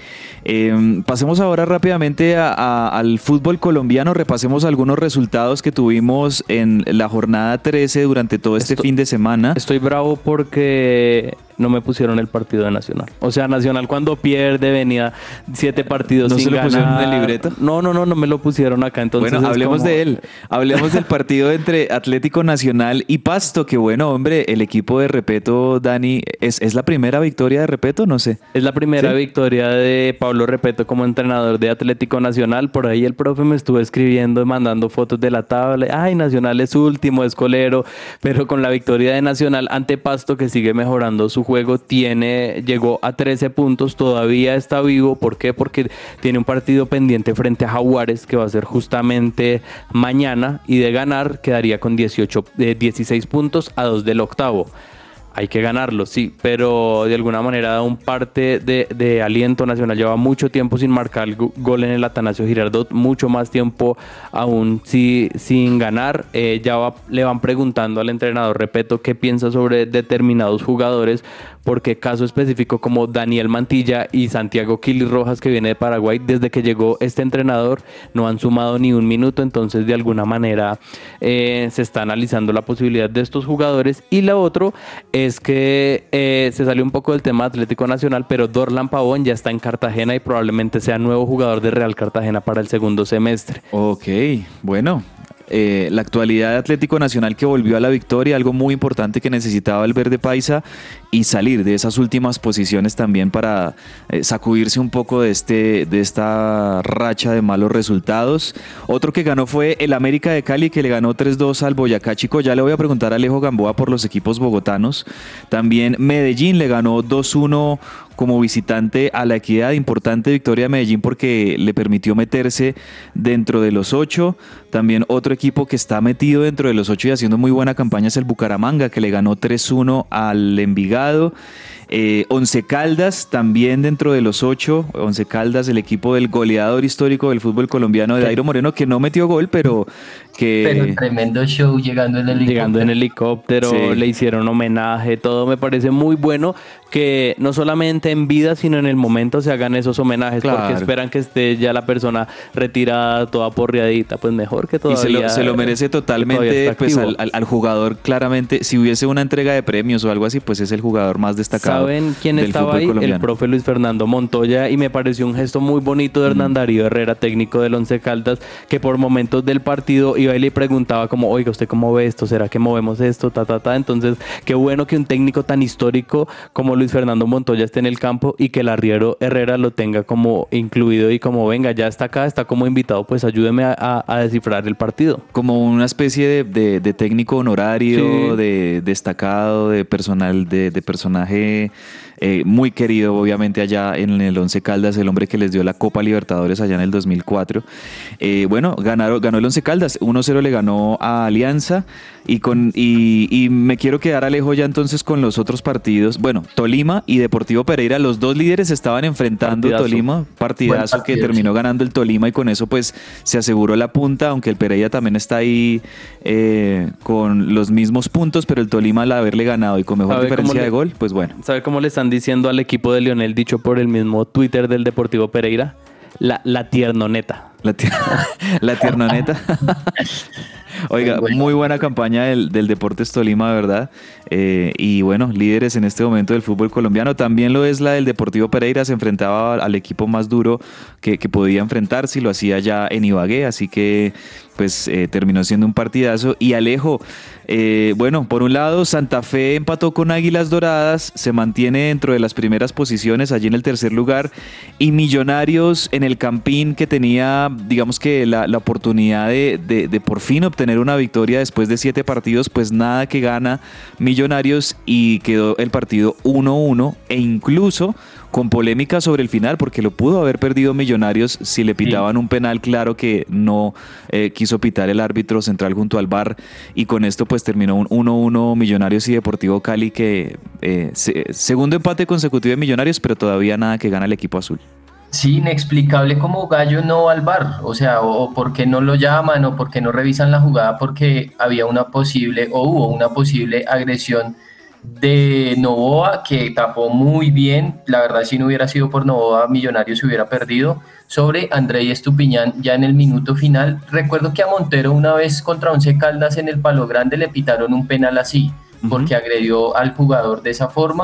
Eh, pasemos ahora rápidamente a, a, al fútbol colombiano, repasemos algunos resultados que tuvimos en la jornada trece durante todo este Esto- fin de semana. Estoy bravo porque no me pusieron el partido de Nacional. O sea, Nacional cuando pierde venía siete partidos ¿No sin se lo ganar. pusieron en el libreto? No, no, no, no me lo pusieron acá. Entonces Bueno, es hablemos como- de él. Hablemos del partido entre Atlético Nacional y Pasto, que bueno, hombre, el equipo de Repeto, Dani, ¿es, es la primera victoria de Repeto? No sé. Es la primera ¿Sí? victoria de Pablo Repeto como entrenador de Atlético Nacional. Por ahí el profe me estuvo escribiendo, mandando fotos de la tabla. Ay, Nacional es último, es colero. Pero con la victoria de Nacional ante Pasto, que sigue mejorando su juego, tiene, llegó a trece puntos, todavía está vivo. ¿Por qué? Porque tiene un partido pendiente frente a Jaguares, que va a ser justamente mañana. Y de ganar, quedaría con dieciocho, eh, dieciséis puntos a dos del octavo. Hay que ganarlo, sí, pero de alguna manera da un parte de, de aliento. Nacional lleva mucho tiempo sin marcar el go- gol en el Atanasio Girardot, mucho más tiempo aún sí, sin ganar. Eh, ya va- le van preguntando al entrenador Repeto qué piensa sobre determinados jugadores, porque caso específico como Daniel Mantilla y Santiago Kili Rojas, que viene de Paraguay, desde que llegó este entrenador no han sumado ni un minuto. Entonces de alguna manera eh, se está analizando la posibilidad de estos jugadores. Y la otra es que eh, se salió un poco del tema de Atlético Nacional, pero Dorlan Pavón ya está en Cartagena y probablemente sea nuevo jugador de Real Cartagena para el segundo semestre. Ok, bueno. Eh, la actualidad de Atlético Nacional, que volvió a la victoria, algo muy importante que necesitaba el verde paisa, y salir de esas últimas posiciones también para eh, sacudirse un poco de, este, de esta racha de malos resultados. Otro que ganó fue el América de Cali, que le ganó tres dos al Boyacá Chico. Ya le voy a preguntar a Alejo Gamboa por los equipos bogotanos. También Medellín le ganó dos uno como visitante a la Equidad. Importante victoria de Medellín porque le permitió meterse dentro de los ocho. También otro equipo que está metido dentro de los ocho y haciendo muy buena campaña es el Bucaramanga, que le ganó tres uno al Envigado. Eh, Once Caldas también dentro de los ocho. Once Caldas, el equipo del goleador histórico del fútbol colombiano, de Dairo Moreno, que no metió gol, pero que... Pero tremendo show llegando en el Llegando en helicóptero, Sí. le hicieron homenaje, todo me parece muy bueno que no solamente en vida, sino en el momento se hagan esos homenajes, Claro. porque esperan que esté ya la persona retirada, toda porreadita, pues mejor que Y todavía. se lo, se lo merece que todavía totalmente está pues, activo. al, al- al jugador, claramente. Si hubiese una entrega de premios o algo así, pues es el jugador más destacado. ¿Saben quién del estaba fútbol ahí? colombiano. El profe Luis Fernando Montoya, y me pareció un gesto muy bonito de Hernán Darío Herrera, técnico del Once Caldas, que por momentos del partido iba y le preguntaba como, oiga, ¿usted cómo ve esto? ¿Será que movemos esto? Ta, ta, ta. Entonces, qué bueno que un técnico tan histórico como Luis Fernando Montoya esté en el campo y que el arriero Herrera lo tenga como incluido y como, venga, ya está acá, está como invitado, pues ayúdeme a, a- a descifrar el partido. Como una especie de, de- de técnico honorario, Sí. de destacado, de personal, de, de personaje eh, muy querido, obviamente, allá en el Once Caldas, el hombre que les dio la Copa Libertadores allá en el dos mil cuatro. Eh, bueno, ganaron, ganó el Once Caldas, uno cero le ganó a Alianza, y, con, y, y me quiero quedar, Alejo, ya entonces con los otros partidos. Bueno, Tolima y Deportivo Pereira, los dos líderes se estaban enfrentando. Partidazo. Tolima, partidazo Buen que partido, terminó sí. ganando el Tolima, y con eso pues se aseguró la punta, aunque el Pereira también está ahí eh, con los mismos puntos, pero el Tolima, al haberle ganado y con mejor ¿Sabe cómo diferencia le- de gol, pues bueno. ¿Sabe cómo le están diciendo al equipo de Lionel, dicho por el mismo Twitter del Deportivo Pereira? La, la tiernoneta. La, tier- la tiernoneta. Oiga, muy buena campaña del, del Deportes Tolima, de verdad. Eh, y bueno, líderes en este momento del fútbol colombiano. También lo es la del Deportivo Pereira. Se enfrentaba al equipo más duro que, que podía enfrentarse, y lo hacía ya en Ibagué. Así que pues eh, terminó siendo un partidazo. Y Alejo, eh, bueno, por un lado, Santa Fe empató con Águilas Doradas, se mantiene dentro de las primeras posiciones, allí en el tercer lugar, y Millonarios en el Campín, que tenía, digamos que la, la oportunidad de, de, de por fin obtener una victoria después de siete partidos, pues nada, que gana Millonarios y quedó el partido uno uno, e incluso con polémica sobre el final, porque lo pudo haber perdido Millonarios si le pitaban un penal claro que no eh, quiso pitar el árbitro central junto al V A R, y con esto pues terminó un uno uno Millonarios y Deportivo Cali, que eh, se- segundo empate consecutivo de Millonarios, pero todavía nada que gana el equipo azul. Sí, inexplicable como Gallo no va al V A R, o sea, o, o por qué no lo llaman, o por qué no revisan la jugada, porque había una posible, o hubo una posible agresión de Novoa, que tapó muy bien. La verdad, si no hubiera sido por Novoa, Millonarios se hubiera perdido, sobre Andrei Estupiñán ya en el minuto final. Recuerdo que a Montero una vez contra Once Caldas en el Palo Grande le pitaron un penal así, porque agredió al jugador de esa forma.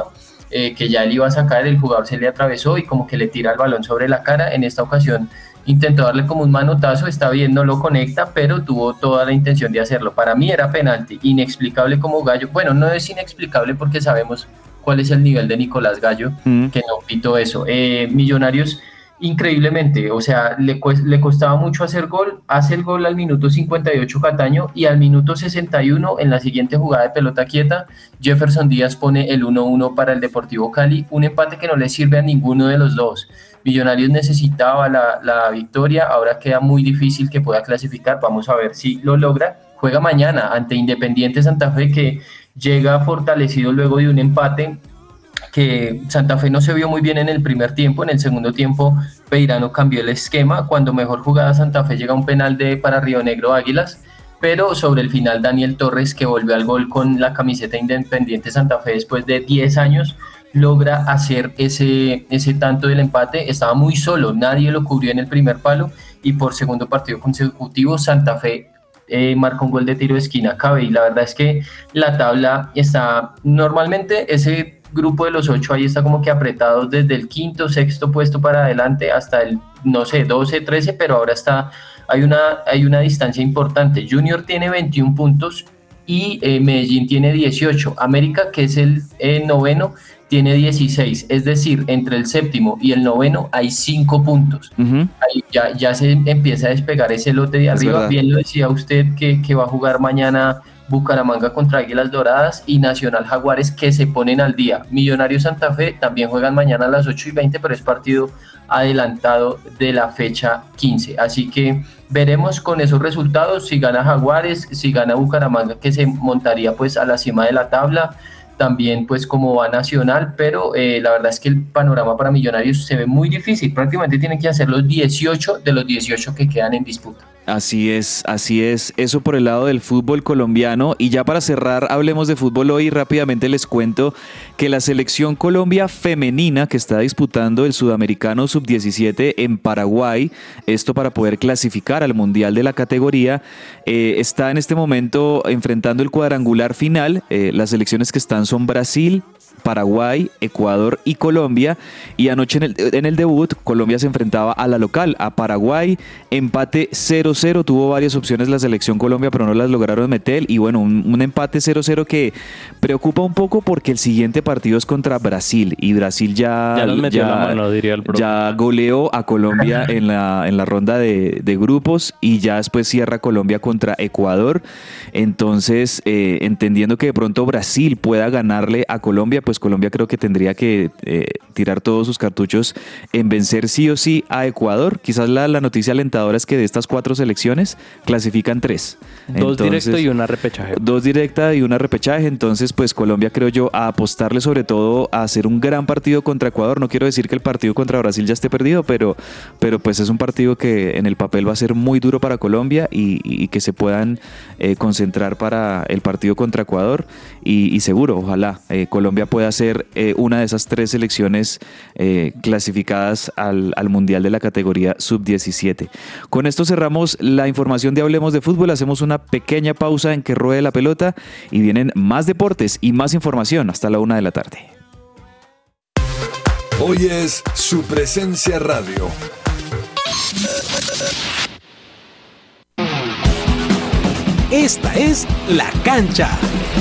eh, que ya él iba a sacar, el jugador se le atravesó y como que le tira el balón sobre la cara. En esta ocasión intentó darle como un manotazo, está bien, no lo conecta, pero tuvo toda la intención de hacerlo. Para mí era penalti, inexplicable como Gallo. Bueno, no es inexplicable porque sabemos cuál es el nivel de Nicolás Gallo, mm. que no pitó eso. Eh, Millonarios, increíblemente, o sea, le, le costaba mucho hacer gol, hace el gol al minuto cincuenta y ocho Cataño, y al minuto sesenta y uno, en la siguiente jugada de pelota quieta, Jefferson Díaz pone el uno uno para el Deportivo Cali, un empate que no le sirve a ninguno de los dos. Millonarios necesitaba la, la victoria, ahora queda muy difícil que pueda clasificar, vamos a ver si lo logra. Juega mañana ante Independiente Santa Fe, que llega fortalecido luego de un empate, que Santa Fe no se vio muy bien en el primer tiempo. En el segundo tiempo Peirano cambió el esquema, cuando mejor jugada Santa Fe llega un penal de para Río Negro Águilas, pero sobre el final Daniel Torres, que volvió al gol con la camiseta Independiente Santa Fe después de diez años, logra hacer ese, ese tanto del empate. Estaba muy solo, nadie lo cubrió en el primer palo, y por segundo partido consecutivo Santa Fe eh, marcó un gol de tiro de esquina Cabe, y la verdad es que la tabla está, normalmente ese grupo de los ocho ahí está como que apretado desde el quinto, sexto puesto para adelante hasta el, no sé, doce, trece, pero ahora está, hay una, hay una distancia importante. Junior tiene veintiún puntos y eh, Medellín tiene dieciocho, América, que es el eh, noveno, tiene dieciséis, es decir, entre el séptimo y el noveno hay cinco puntos. Uh-huh. Ahí ya, ya se empieza a despegar ese lote de arriba. Bien lo decía usted que, que va a jugar mañana Bucaramanga contra Águilas Doradas y Nacional Jaguares, que se ponen al día. Millonarios Santa Fe también juegan mañana a las ocho y veinte, pero es partido adelantado de la fecha quince. Así que veremos con esos resultados si gana Jaguares, si gana Bucaramanga, que se montaría pues a la cima de la tabla, también pues como va Nacional, pero eh, la verdad es que el panorama para Millonarios se ve muy difícil. Prácticamente tienen que hacer los dieciocho de los dieciocho que quedan en disputa. Así es, así es, eso por el lado del fútbol colombiano. Y ya para cerrar, hablemos de fútbol hoy. Rápidamente les cuento que la selección Colombia femenina, que está disputando el sudamericano sub diecisiete en Paraguay, esto para poder clasificar al mundial de la categoría, eh, está en este momento enfrentando el cuadrangular final. Eh, las selecciones que están son Brasil, Paraguay, Ecuador y Colombia, y anoche en el, en el debut Colombia se enfrentaba a la local, a Paraguay, empate cero cero, tuvo varias opciones la selección Colombia pero no las lograron meter, y bueno, un, un empate cero cero que preocupa un poco porque el siguiente partido es contra Brasil, y Brasil ya, ya, nos metió ya, la mano, diría el propio. ya goleó a Colombia en la, en la ronda de, de grupos, y ya después cierra Colombia contra Ecuador. Entonces eh, entendiendo que de pronto Brasil pueda ganarle a Colombia, pues Colombia creo que tendría que eh, tirar todos sus cartuchos en vencer sí o sí a Ecuador. Quizás la, la noticia alentadora es que de estas cuatro selecciones clasifican tres. Dos directas y una repechaje. Dos directas y una repechaje. Entonces, pues Colombia, creo yo, a apostarle sobre todo a hacer un gran partido contra Ecuador. No quiero decir que el partido contra Brasil ya esté perdido, pero, pero pues es un partido que en el papel va a ser muy duro para Colombia, y, y que se puedan eh, concentrar para el partido contra Ecuador. Y, y seguro, ojalá eh, Colombia pueda ser eh, una de esas tres selecciones eh, clasificadas al, al Mundial de la categoría sub diecisiete. Con esto cerramos la información de Hablemos de Fútbol. Hacemos una pequeña pausa en que ruede la pelota y vienen más deportes y más información hasta la una de la tarde. Hoy es Su Presencia Radio. Esta es La Cancha.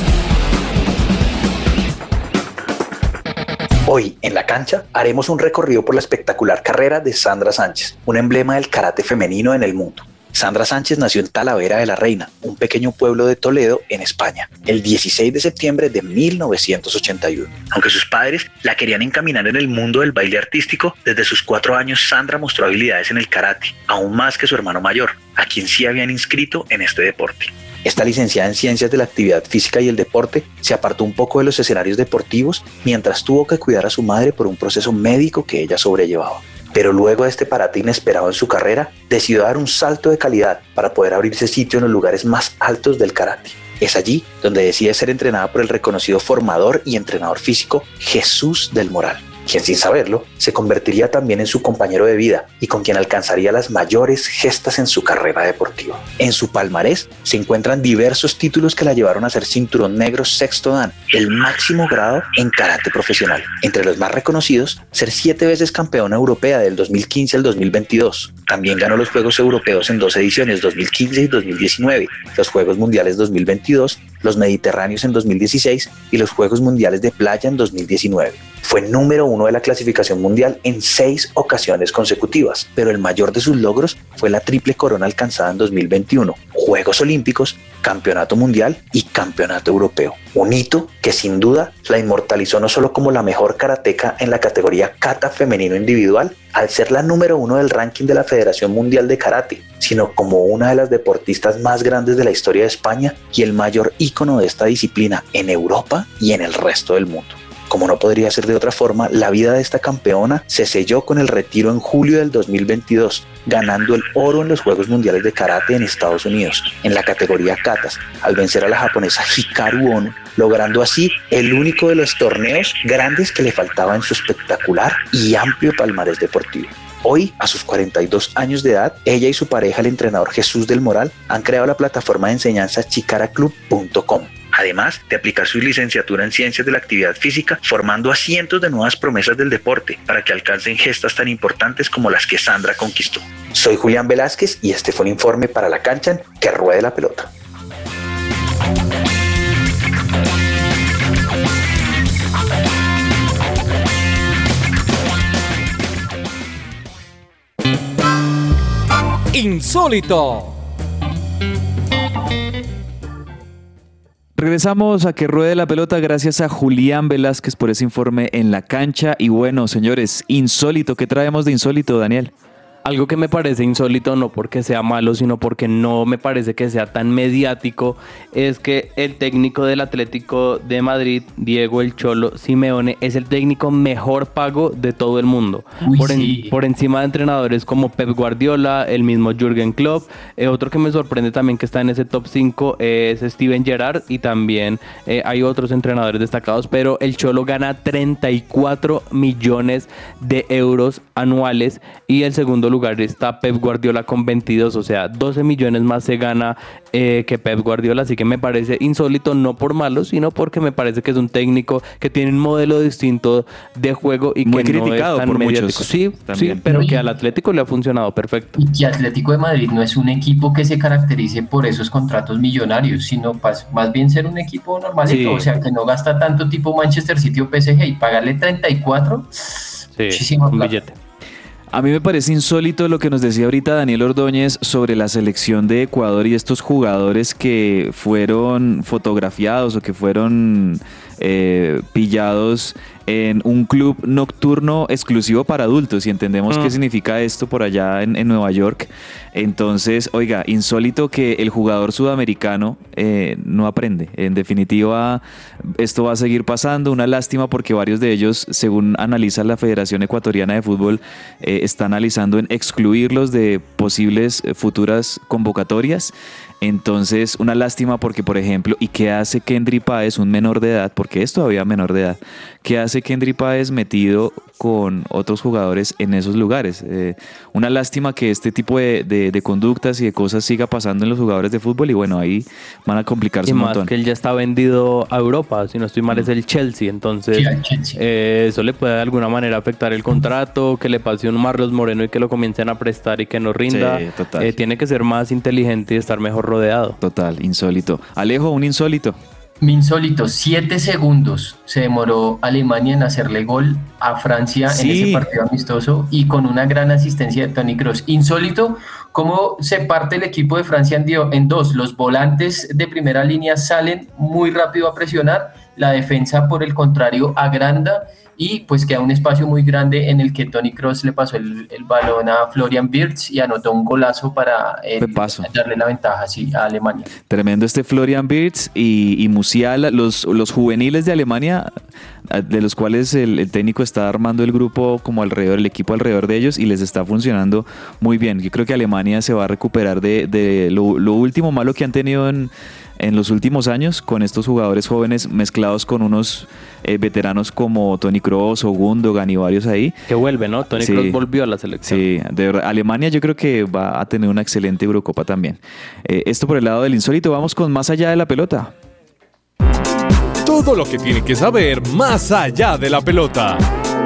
Hoy, en La Cancha, haremos un recorrido por la espectacular carrera de Sandra Sánchez, un emblema del karate femenino en el mundo. Sandra Sánchez nació en Talavera de la Reina, un pequeño pueblo de Toledo, en España, el dieciséis de septiembre de mil novecientos ochenta y uno. Aunque sus padres la querían encaminar en el mundo del baile artístico, desde sus cuatro años Sandra mostró habilidades en el karate, aún más que su hermano mayor, a quien sí habían inscrito en este deporte. Esta licenciada en Ciencias de la Actividad Física y el Deporte se apartó un poco de los escenarios deportivos mientras tuvo que cuidar a su madre por un proceso médico que ella sobrellevaba. Pero luego de este parate inesperado en su carrera, decidió dar un salto de calidad para poder abrirse sitio en los lugares más altos del karate. Es allí donde decide ser entrenada por el reconocido formador y entrenador físico Jesús del Moral. quien sin saberlo se convertiría también en su compañero de vida y con quien alcanzaría las mayores gestas en su carrera deportiva. En su palmarés se encuentran diversos títulos que la llevaron a ser cinturón negro sexto dan, el máximo grado en karate profesional. Entre los más reconocidos, ser siete veces campeona europea del dos mil quince al dos mil veintidós. También ganó los Juegos Europeos en dos ediciones, dos mil quince y dos mil diecinueve, los Juegos Mundiales dos mil veintidós, los Mediterráneos en dos mil dieciséis y los Juegos Mundiales de Playa en dos mil diecinueve. Fue número uno de la clasificación mundial en seis ocasiones consecutivas, pero el mayor de sus logros fue la triple corona alcanzada en dos mil veintiuno, Juegos Olímpicos, Campeonato Mundial y Campeonato Europeo. Un hito que sin duda la inmortalizó no solo como la mejor karateca en la categoría kata femenino individual, al ser la número uno del ranking de la Federación Mundial de Karate, sino como una de las deportistas más grandes de la historia de España y el mayor ícono de esta disciplina en Europa y en el resto del mundo. Como no podría ser de otra forma, la vida de esta campeona se selló con el retiro en julio del dos mil veintidós, ganando el oro en los Juegos Mundiales de Karate en Estados Unidos, en la categoría katas, al vencer a la japonesa Hikaru Ono, logrando así el único de los torneos grandes que le faltaba en su espectacular y amplio palmarés deportivo. Hoy, a sus cuarenta y dos años de edad, ella y su pareja, el entrenador Jesús del Moral, han creado la plataforma de enseñanza chicara club punto com. Además de aplicar su licenciatura en Ciencias de la Actividad Física, formando a cientos de nuevas promesas del deporte para que alcancen gestas tan importantes como las que Sandra conquistó. Soy Julián Velázquez y este fue un informe para La Cancha en Que Ruede la Pelota. Insólito. Regresamos a Que Ruede la Pelota gracias a Julián Velázquez por ese informe en La Cancha. Y bueno, señores, insólito, ¿qué traemos de insólito, Daniel? Algo que me parece insólito, no porque sea malo, sino porque no me parece que sea tan mediático, es que el técnico del Atlético de Madrid, Diego El Cholo Simeone, es el técnico mejor pago de todo el mundo. Uy, por, en, sí. por encima de entrenadores como Pep Guardiola, el mismo Jürgen Klopp. Eh, otro que me sorprende también que está en ese top cinco es Steven Gerrard, y también eh, hay otros entrenadores destacados, pero el Cholo gana treinta y cuatro millones de euros anuales, y el segundo lugar lugar está Pep Guardiola con veintidós, o sea, doce millones más se gana eh, que Pep Guardiola, así que me parece insólito, no por malo, sino porque me parece que es un técnico que tiene un modelo distinto de juego y muy que criticado no es tan por mediático. muchos. Sí, también. sí, pero Muy que al Atlético le ha funcionado perfecto. Y que Atlético de Madrid no es un equipo que se caracterice por esos contratos millonarios, sino pas, más bien ser un equipo normalito, Sí. o sea, que no gasta tanto tipo Manchester City o P S G, y pagarle treinta y cuatro, Sí, muchísimo un plata. billete. A mí me parece insólito lo que nos decía ahorita Daniel Ordóñez sobre la selección de Ecuador y estos jugadores que fueron fotografiados o que fueron eh, pillados en un club nocturno exclusivo para adultos, y entendemos Mm. qué significa esto por allá en, en Nueva York. Entonces, oiga, insólito que el jugador sudamericano eh, no aprende. En definitiva, esto va a seguir pasando. Una lástima porque varios de ellos, según analiza la Federación Ecuatoriana de Fútbol, eh, está analizando en excluirlos de posibles eh, futuras convocatorias. Entonces, una lástima porque, por ejemplo, ¿y qué hace Kendry Páez, un menor de edad? Porque es todavía menor de edad. ¿Qué hace Kendry Páez metido con otros jugadores en esos lugares? Eh, una lástima que este tipo de, de, de conductas y de cosas siga pasando en los jugadores de fútbol, y bueno, ahí van a complicarse Y un más montón. que él ya está vendido a Europa, si no estoy mal es el Chelsea, entonces Sí, al Chelsea. eh, eso le puede de alguna manera afectar el contrato, que le pase un Marlos Moreno y que lo comiencen a prestar y que no rinda. Sí, total. Eh, tiene que ser más inteligente y estar mejor rodeado. Total, insólito. Alejo, un insólito. Mi insólito, siete segundos se demoró Alemania en hacerle gol a Francia Sí. en ese partido amistoso, y con una gran asistencia de Toni Kroos. Insólito cómo se parte el equipo de Francia en, dio- en dos. Los volantes de primera línea salen muy rápido a presionar, la defensa por el contrario agranda, y pues queda un espacio muy grande en el que Toni Kroos le pasó el, el balón a Florian Wirtz y anotó un golazo para eh, Pepazo. darle la ventaja sí, a Alemania. Tremendo este Florian Wirtz y, y Musiala, los, los juveniles de Alemania, de los cuales el, el técnico está armando el grupo como alrededor, el equipo alrededor de ellos, y les está funcionando muy bien. Yo creo que Alemania se va a recuperar de, de lo, lo último malo que han tenido en, en los últimos años con estos jugadores jóvenes mezclados con unos eh, veteranos como Toni Kroos o Gundogan y varios ahí. Que vuelve, ¿no? Toni Sí. Kroos volvió a la selección. Sí, de verdad. Alemania yo creo que va a tener una excelente Eurocopa también. Eh, esto por el lado del insólito. Vamos con más allá de la pelota. Todo lo que tiene que saber más allá de la pelota.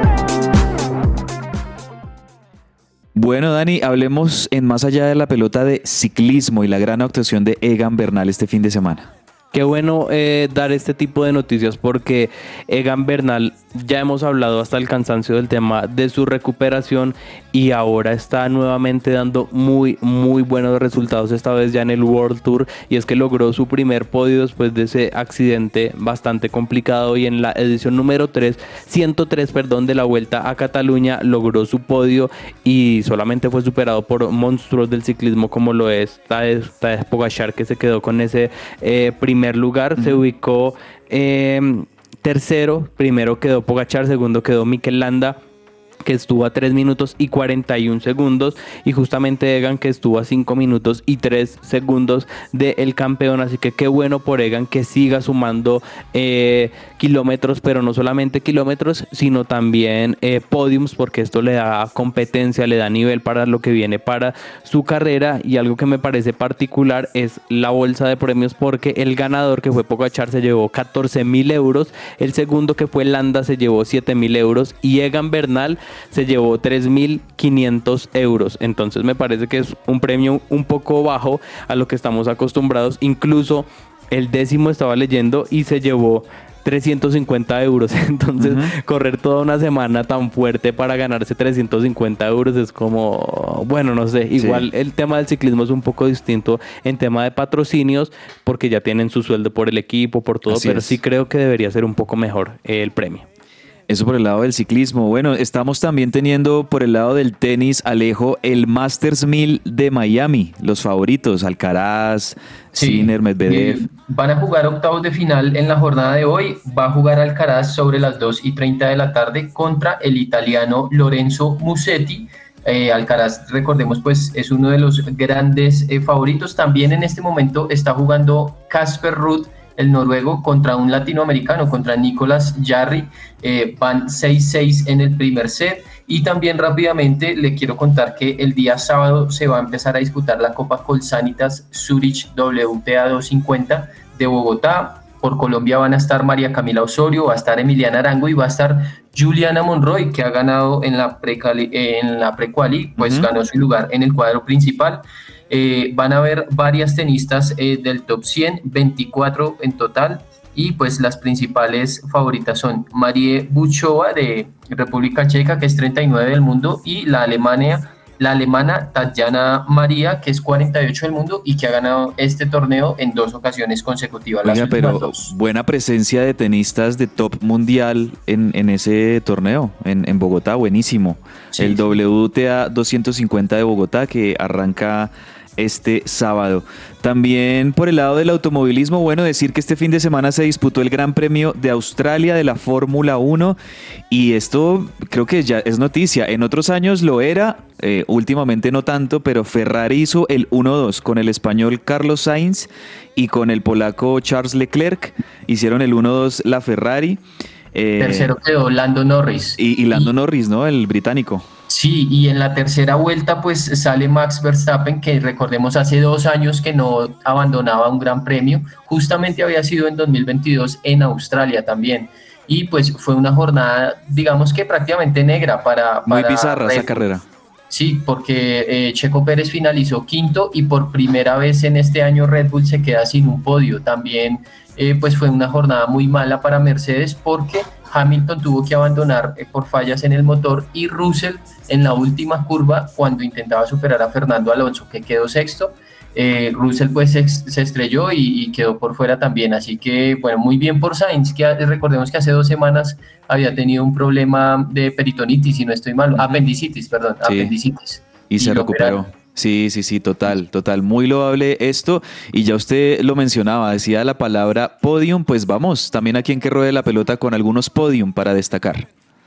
Bueno, Dani, hablemos en más allá de la pelota de ciclismo y la gran actuación de Egan Bernal este fin de semana. Qué bueno eh, dar este tipo de noticias porque Egan Bernal, ya hemos hablado hasta el cansancio del tema de su recuperación y ahora está nuevamente dando muy muy buenos resultados, esta vez ya en el World Tour, y es que logró su primer podio después de ese accidente bastante complicado, y en la edición número tres, ciento tres perdón, de la Vuelta a Cataluña logró su podio y solamente fue superado por monstruos del ciclismo como lo es Tadej, Tadej Pogačar, que se quedó con ese eh, primer lugar. Uh-huh. Se ubicó eh, tercero, primero quedó Pogačar, segundo quedó Mikel Landa, que estuvo a tres minutos y cuarenta y un segundos, y justamente Egan, que estuvo a cinco minutos y tres segundos del campeón. Así que qué bueno por Egan, que siga sumando eh, kilómetros, pero no solamente kilómetros, sino también eh, podiums, porque esto le da competencia, le da nivel para lo que viene para su carrera. Y algo que me parece particular es la bolsa de premios, porque el ganador, que fue Pogačar, se llevó catorce mil euros, el segundo, que fue Landa, se llevó siete mil euros, y Egan Bernal se llevó tres mil quinientos euros. Entonces me parece que es un premio un poco bajo a lo que estamos acostumbrados. Incluso el décimo, estaba leyendo, y se llevó trescientos cincuenta euros. Entonces, uh-huh. correr toda una semana tan fuerte para ganarse trescientos cincuenta euros es como, bueno, no sé, igual sí. El tema del ciclismo es un poco distinto en tema de patrocinios, porque ya tienen su sueldo por el equipo, por todo. Así pero es. Sí creo que debería ser un poco mejor eh, el premio. Eso por el lado del ciclismo. Bueno, estamos también teniendo por el lado del tenis, Alejo, el Masters mil de Miami. Los favoritos, Alcaraz, sí. Sinner, Medvedev. Eh, van a jugar octavos de final en la jornada de hoy. Va a jugar Alcaraz sobre las dos y treinta de la tarde contra el italiano Lorenzo Musetti. Eh, Alcaraz, recordemos, pues es uno de los grandes eh, favoritos. También en este momento está jugando Casper Ruud, el noruego, contra un latinoamericano, contra Nicolás Jarry. Eh, van seis seis en el primer set. Y también rápidamente le quiero contar que el día sábado se va a empezar a disputar la Copa Colsanitas Zurich W T A doscientos cincuenta de Bogotá. Por Colombia van a estar María Camila Osorio, va a estar Emiliana Arango y va a estar Juliana Monroy, que ha ganado en la pre-quali, en la pre-quali, pues uh-huh. ganó su lugar en el cuadro principal. Eh, van a haber varias tenistas eh, del top cien, veinticuatro en total, y pues las principales favoritas son Marie Buchova de República Checa, que es treinta y nueve del mundo, y la Alemania, la alemana Tatjana Maria, que es cuarenta y ocho del mundo y que ha ganado este torneo en dos ocasiones consecutivas. Oiga, pero dos. Buena presencia de tenistas de top mundial en, en ese torneo, en, en Bogotá, buenísimo. Sí, el sí. W T A doscientos cincuenta de Bogotá, que arranca este sábado. También por el lado del automovilismo, bueno, decir que este fin de semana se disputó el Gran Premio de Australia de la Fórmula uno, y esto creo que ya es noticia. En otros años lo era, eh, últimamente no tanto, pero Ferrari hizo el uno dos con el español Carlos Sainz y con el polaco Charles Leclerc. Hicieron el uno dos la Ferrari. Eh, Tercero quedó Lando Norris. Y, y Lando y, Norris, ¿no? El británico. Sí, y en la tercera vuelta pues sale Max Verstappen, que recordemos hace dos años que no abandonaba un gran premio, justamente había sido en dos mil veintidós en Australia también, y pues fue una jornada, digamos que prácticamente negra para... Muy para bizarra esa carrera. Sí, porque eh, Checo Pérez finalizó quinto y por primera vez en este año Red Bull se queda sin un podio. También eh, pues fue una jornada muy mala para Mercedes, porque Hamilton tuvo que abandonar eh, por fallas en el motor, y Russell en la última curva, cuando intentaba superar a Fernando Alonso, que quedó sexto, eh, Russell pues se, se estrelló y, y quedó por fuera también. Así que bueno, muy bien por Sainz, que recordemos que hace dos semanas había tenido un problema de peritonitis, si no estoy mal, apendicitis, perdón, sí. apendicitis. Y, y se recuperó. Operaron. Sí, sí, sí, total, total, muy loable esto. Y ya usted lo mencionaba, decía la palabra podium, pues vamos, también aquí en Que Ruede la Pelota con algunos podium para destacar.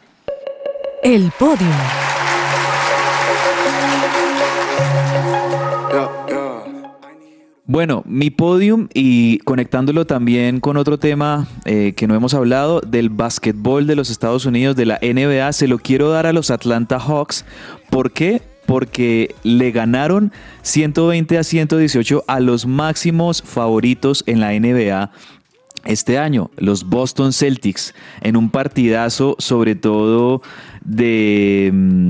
El podium. Bueno, mi podium y conectándolo también con otro tema eh, que no hemos hablado, del básquetbol de los Estados Unidos, de la N B A, se lo quiero dar a los Atlanta Hawks. ¿Por qué? Porque le ganaron ciento veinte a ciento dieciocho a los máximos favoritos en la N B A este año, los Boston Celtics, en un partidazo sobre todo de,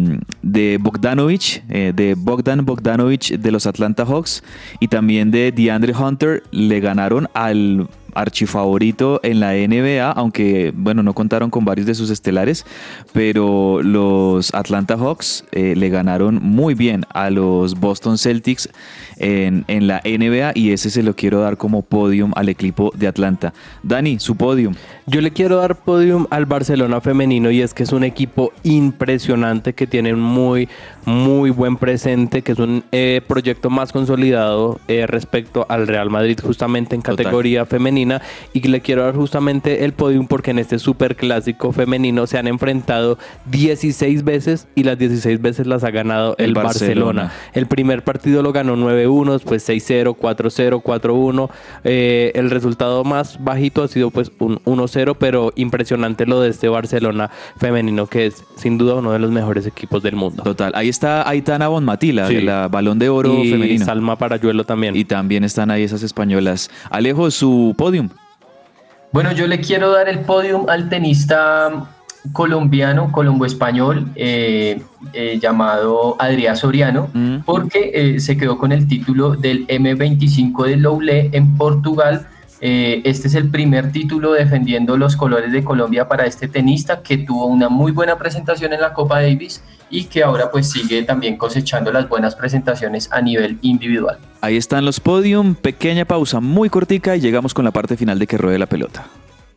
de Bogdanovich, eh, de Bogdan Bogdanovich de los Atlanta Hawks y también de DeAndre Hunter. Le ganaron al archifavorito en la N B A, aunque bueno, no contaron con varios de sus estelares, pero los Atlanta Hawks eh, le ganaron muy bien a los Boston Celtics en, en la N B A y ese se lo quiero dar como podium al equipo de Atlanta. Dani, su podium. Yo le quiero dar podium al Barcelona femenino y es que es un equipo impresionante que tiene un muy, muy buen presente, que es un eh, proyecto más consolidado eh, respecto al Real Madrid justamente en categoría Total. femenina, y le quiero dar justamente el podium porque en este superclásico femenino se han enfrentado dieciséis veces y las dieciséis veces las ha ganado el, el Barcelona. Barcelona. El primer partido lo ganó nueve uno, pues seis cero, cuatro cero, cuatro uno. Eh, el resultado más bajito ha sido pues un uno cero, pero impresionante lo de este Barcelona femenino, que es sin duda uno de los mejores equipos del mundo. Total. Ahí está Aitana Bonmatí, la, sí. la Balón de Oro y femenino. Y Salma Parayuelo también. Y también están ahí esas españolas. Alejo, su podium. Bueno, yo le quiero dar el podium al tenista colombiano, colombo-español, eh, eh, llamado Adrián Soriano, mm. porque eh, se quedó con el título del eme veinticinco de Loulé en Portugal. Eh, este es el primer título defendiendo los colores de Colombia para este tenista, que tuvo una muy buena presentación en la Copa Davis y que ahora pues sigue también cosechando las buenas presentaciones a nivel individual. Ahí están los podium, pequeña pausa muy cortica y llegamos con la parte final de Que Ruede la Pelota.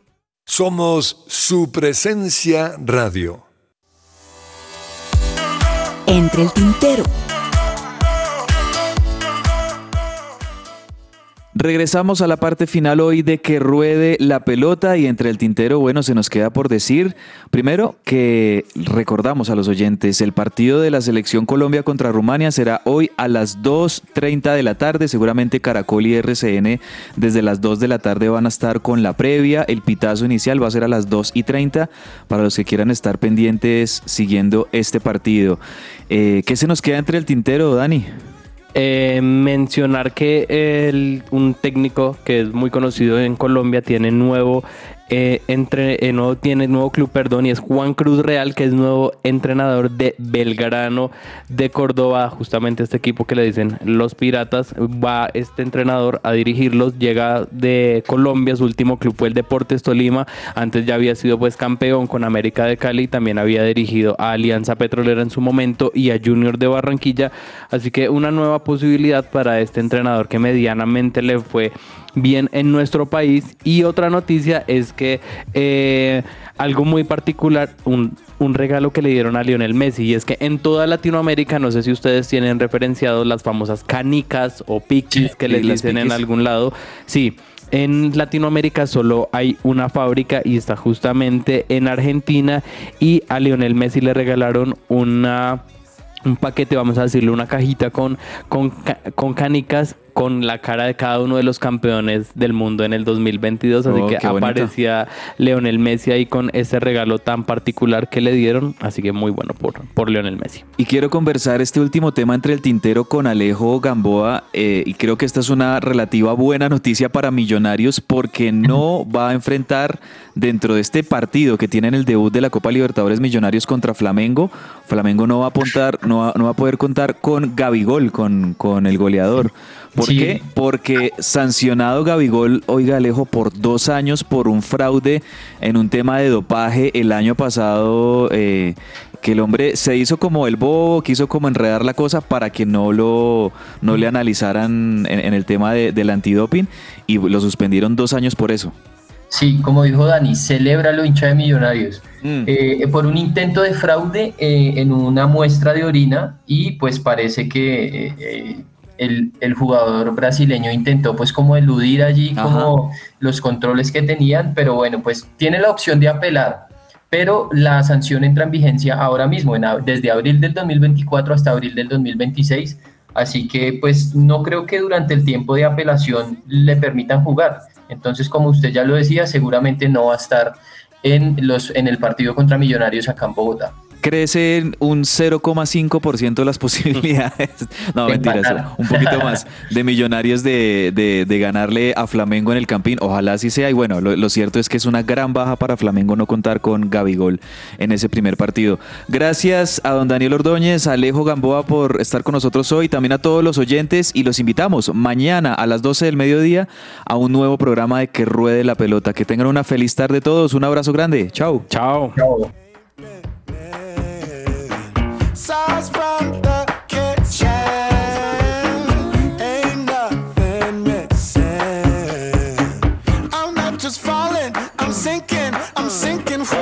Somos Su Presencia Radio. Entre el tintero. Regresamos a la parte final hoy de Que Ruede la Pelota y entre el tintero, bueno, se nos queda por decir, primero que recordamos a los oyentes, el partido de la Selección Colombia contra Rumania será hoy a las dos treinta de la tarde, seguramente Caracol y R C N desde las dos de la tarde van a estar con la previa, el pitazo inicial va a ser a las dos y treinta para los que quieran estar pendientes siguiendo este partido. Eh, ¿Qué se nos queda entre el tintero, Dani? Eh, mencionar que el, un técnico que es muy conocido en Colombia tiene nuevo eh, entre, eh, no, tiene nuevo club, perdón, y es Juan Cruz Real, que es nuevo entrenador de Belgrano de Córdoba, justamente este equipo que le dicen los Piratas. Va este entrenador a dirigirlos, llega de Colombia, su último club fue el Deportes Tolima, antes ya había sido pues campeón con América de Cali, también había dirigido a Alianza Petrolera en su momento y a Junior de Barranquilla, así que una nueva posibilidad para este entrenador que medianamente le fue bien en nuestro país. Y otra noticia es que eh, algo muy particular, un, un regalo que le dieron a Lionel Messi, y es que en toda Latinoamérica, no sé si ustedes tienen referenciado las famosas canicas o piquis, sí, que les dicen piquis en algún lado, sí. En Latinoamérica solo hay una fábrica y está justamente en Argentina, y a Lionel Messi le regalaron una un paquete, vamos a decirle una cajita con, con, con canicas con la cara de cada uno de los campeones del mundo en el dos mil veintidós, así oh, que aparecía Lionel Messi ahí con ese regalo tan particular que le dieron, así que muy bueno por, por Lionel Messi. Y quiero conversar este último tema entre el tintero con Alejo Gamboa, eh, y creo que esta es una relativa buena noticia para Millonarios, porque no va a enfrentar dentro de este partido que tienen el debut de la Copa Libertadores Millonarios contra Flamengo. Flamengo no va a apuntar, no va, no va a poder contar con Gabigol, con, con el goleador. ¿Por sí. qué? Porque sancionado Gabigol, oiga Alejo, por dos años por un fraude en un tema de dopaje el año pasado, eh, que el hombre se hizo como el bobo, quiso como enredar la cosa para que no lo no le analizaran en, en el tema de, del antidoping, y lo suspendieron dos años por eso. Sí, como dijo Dani, celebra lo hincha de Millonarios. Mm. Eh, por un intento de fraude eh, en una muestra de orina, y pues parece que eh, eh, el, el jugador brasileño intentó pues como eludir allí Ajá. como los controles que tenían, pero bueno, pues tiene la opción de apelar, pero la sanción entra en vigencia ahora mismo, en, desde abril del dos mil veinticuatro hasta abril del dos mil veintiséis, así que pues no creo que durante el tiempo de apelación le permitan jugar. Entonces, como usted ya lo decía, seguramente no va a estar en, los, en el partido contra Millonarios acá en Bogotá. Crecen un cero coma cinco por ciento las posibilidades, no De mentiras, empatar. un poquito más, de Millonarios de, de, de ganarle a Flamengo en el Campín. Ojalá así sea, y bueno, lo, lo cierto es que es una gran baja para Flamengo no contar con Gabigol en ese primer partido. Gracias a don Daniel Ordóñez, a Alejo Gamboa por estar con nosotros hoy, también a todos los oyentes, y los invitamos mañana a las doce del mediodía a un nuevo programa de Que Ruede la Pelota. Que tengan una feliz tarde todos, un abrazo grande, chao. Chao. Chao. Sauce from the kitchen, ain't nothing missing. I'm not just falling, I'm sinking, I'm sinking.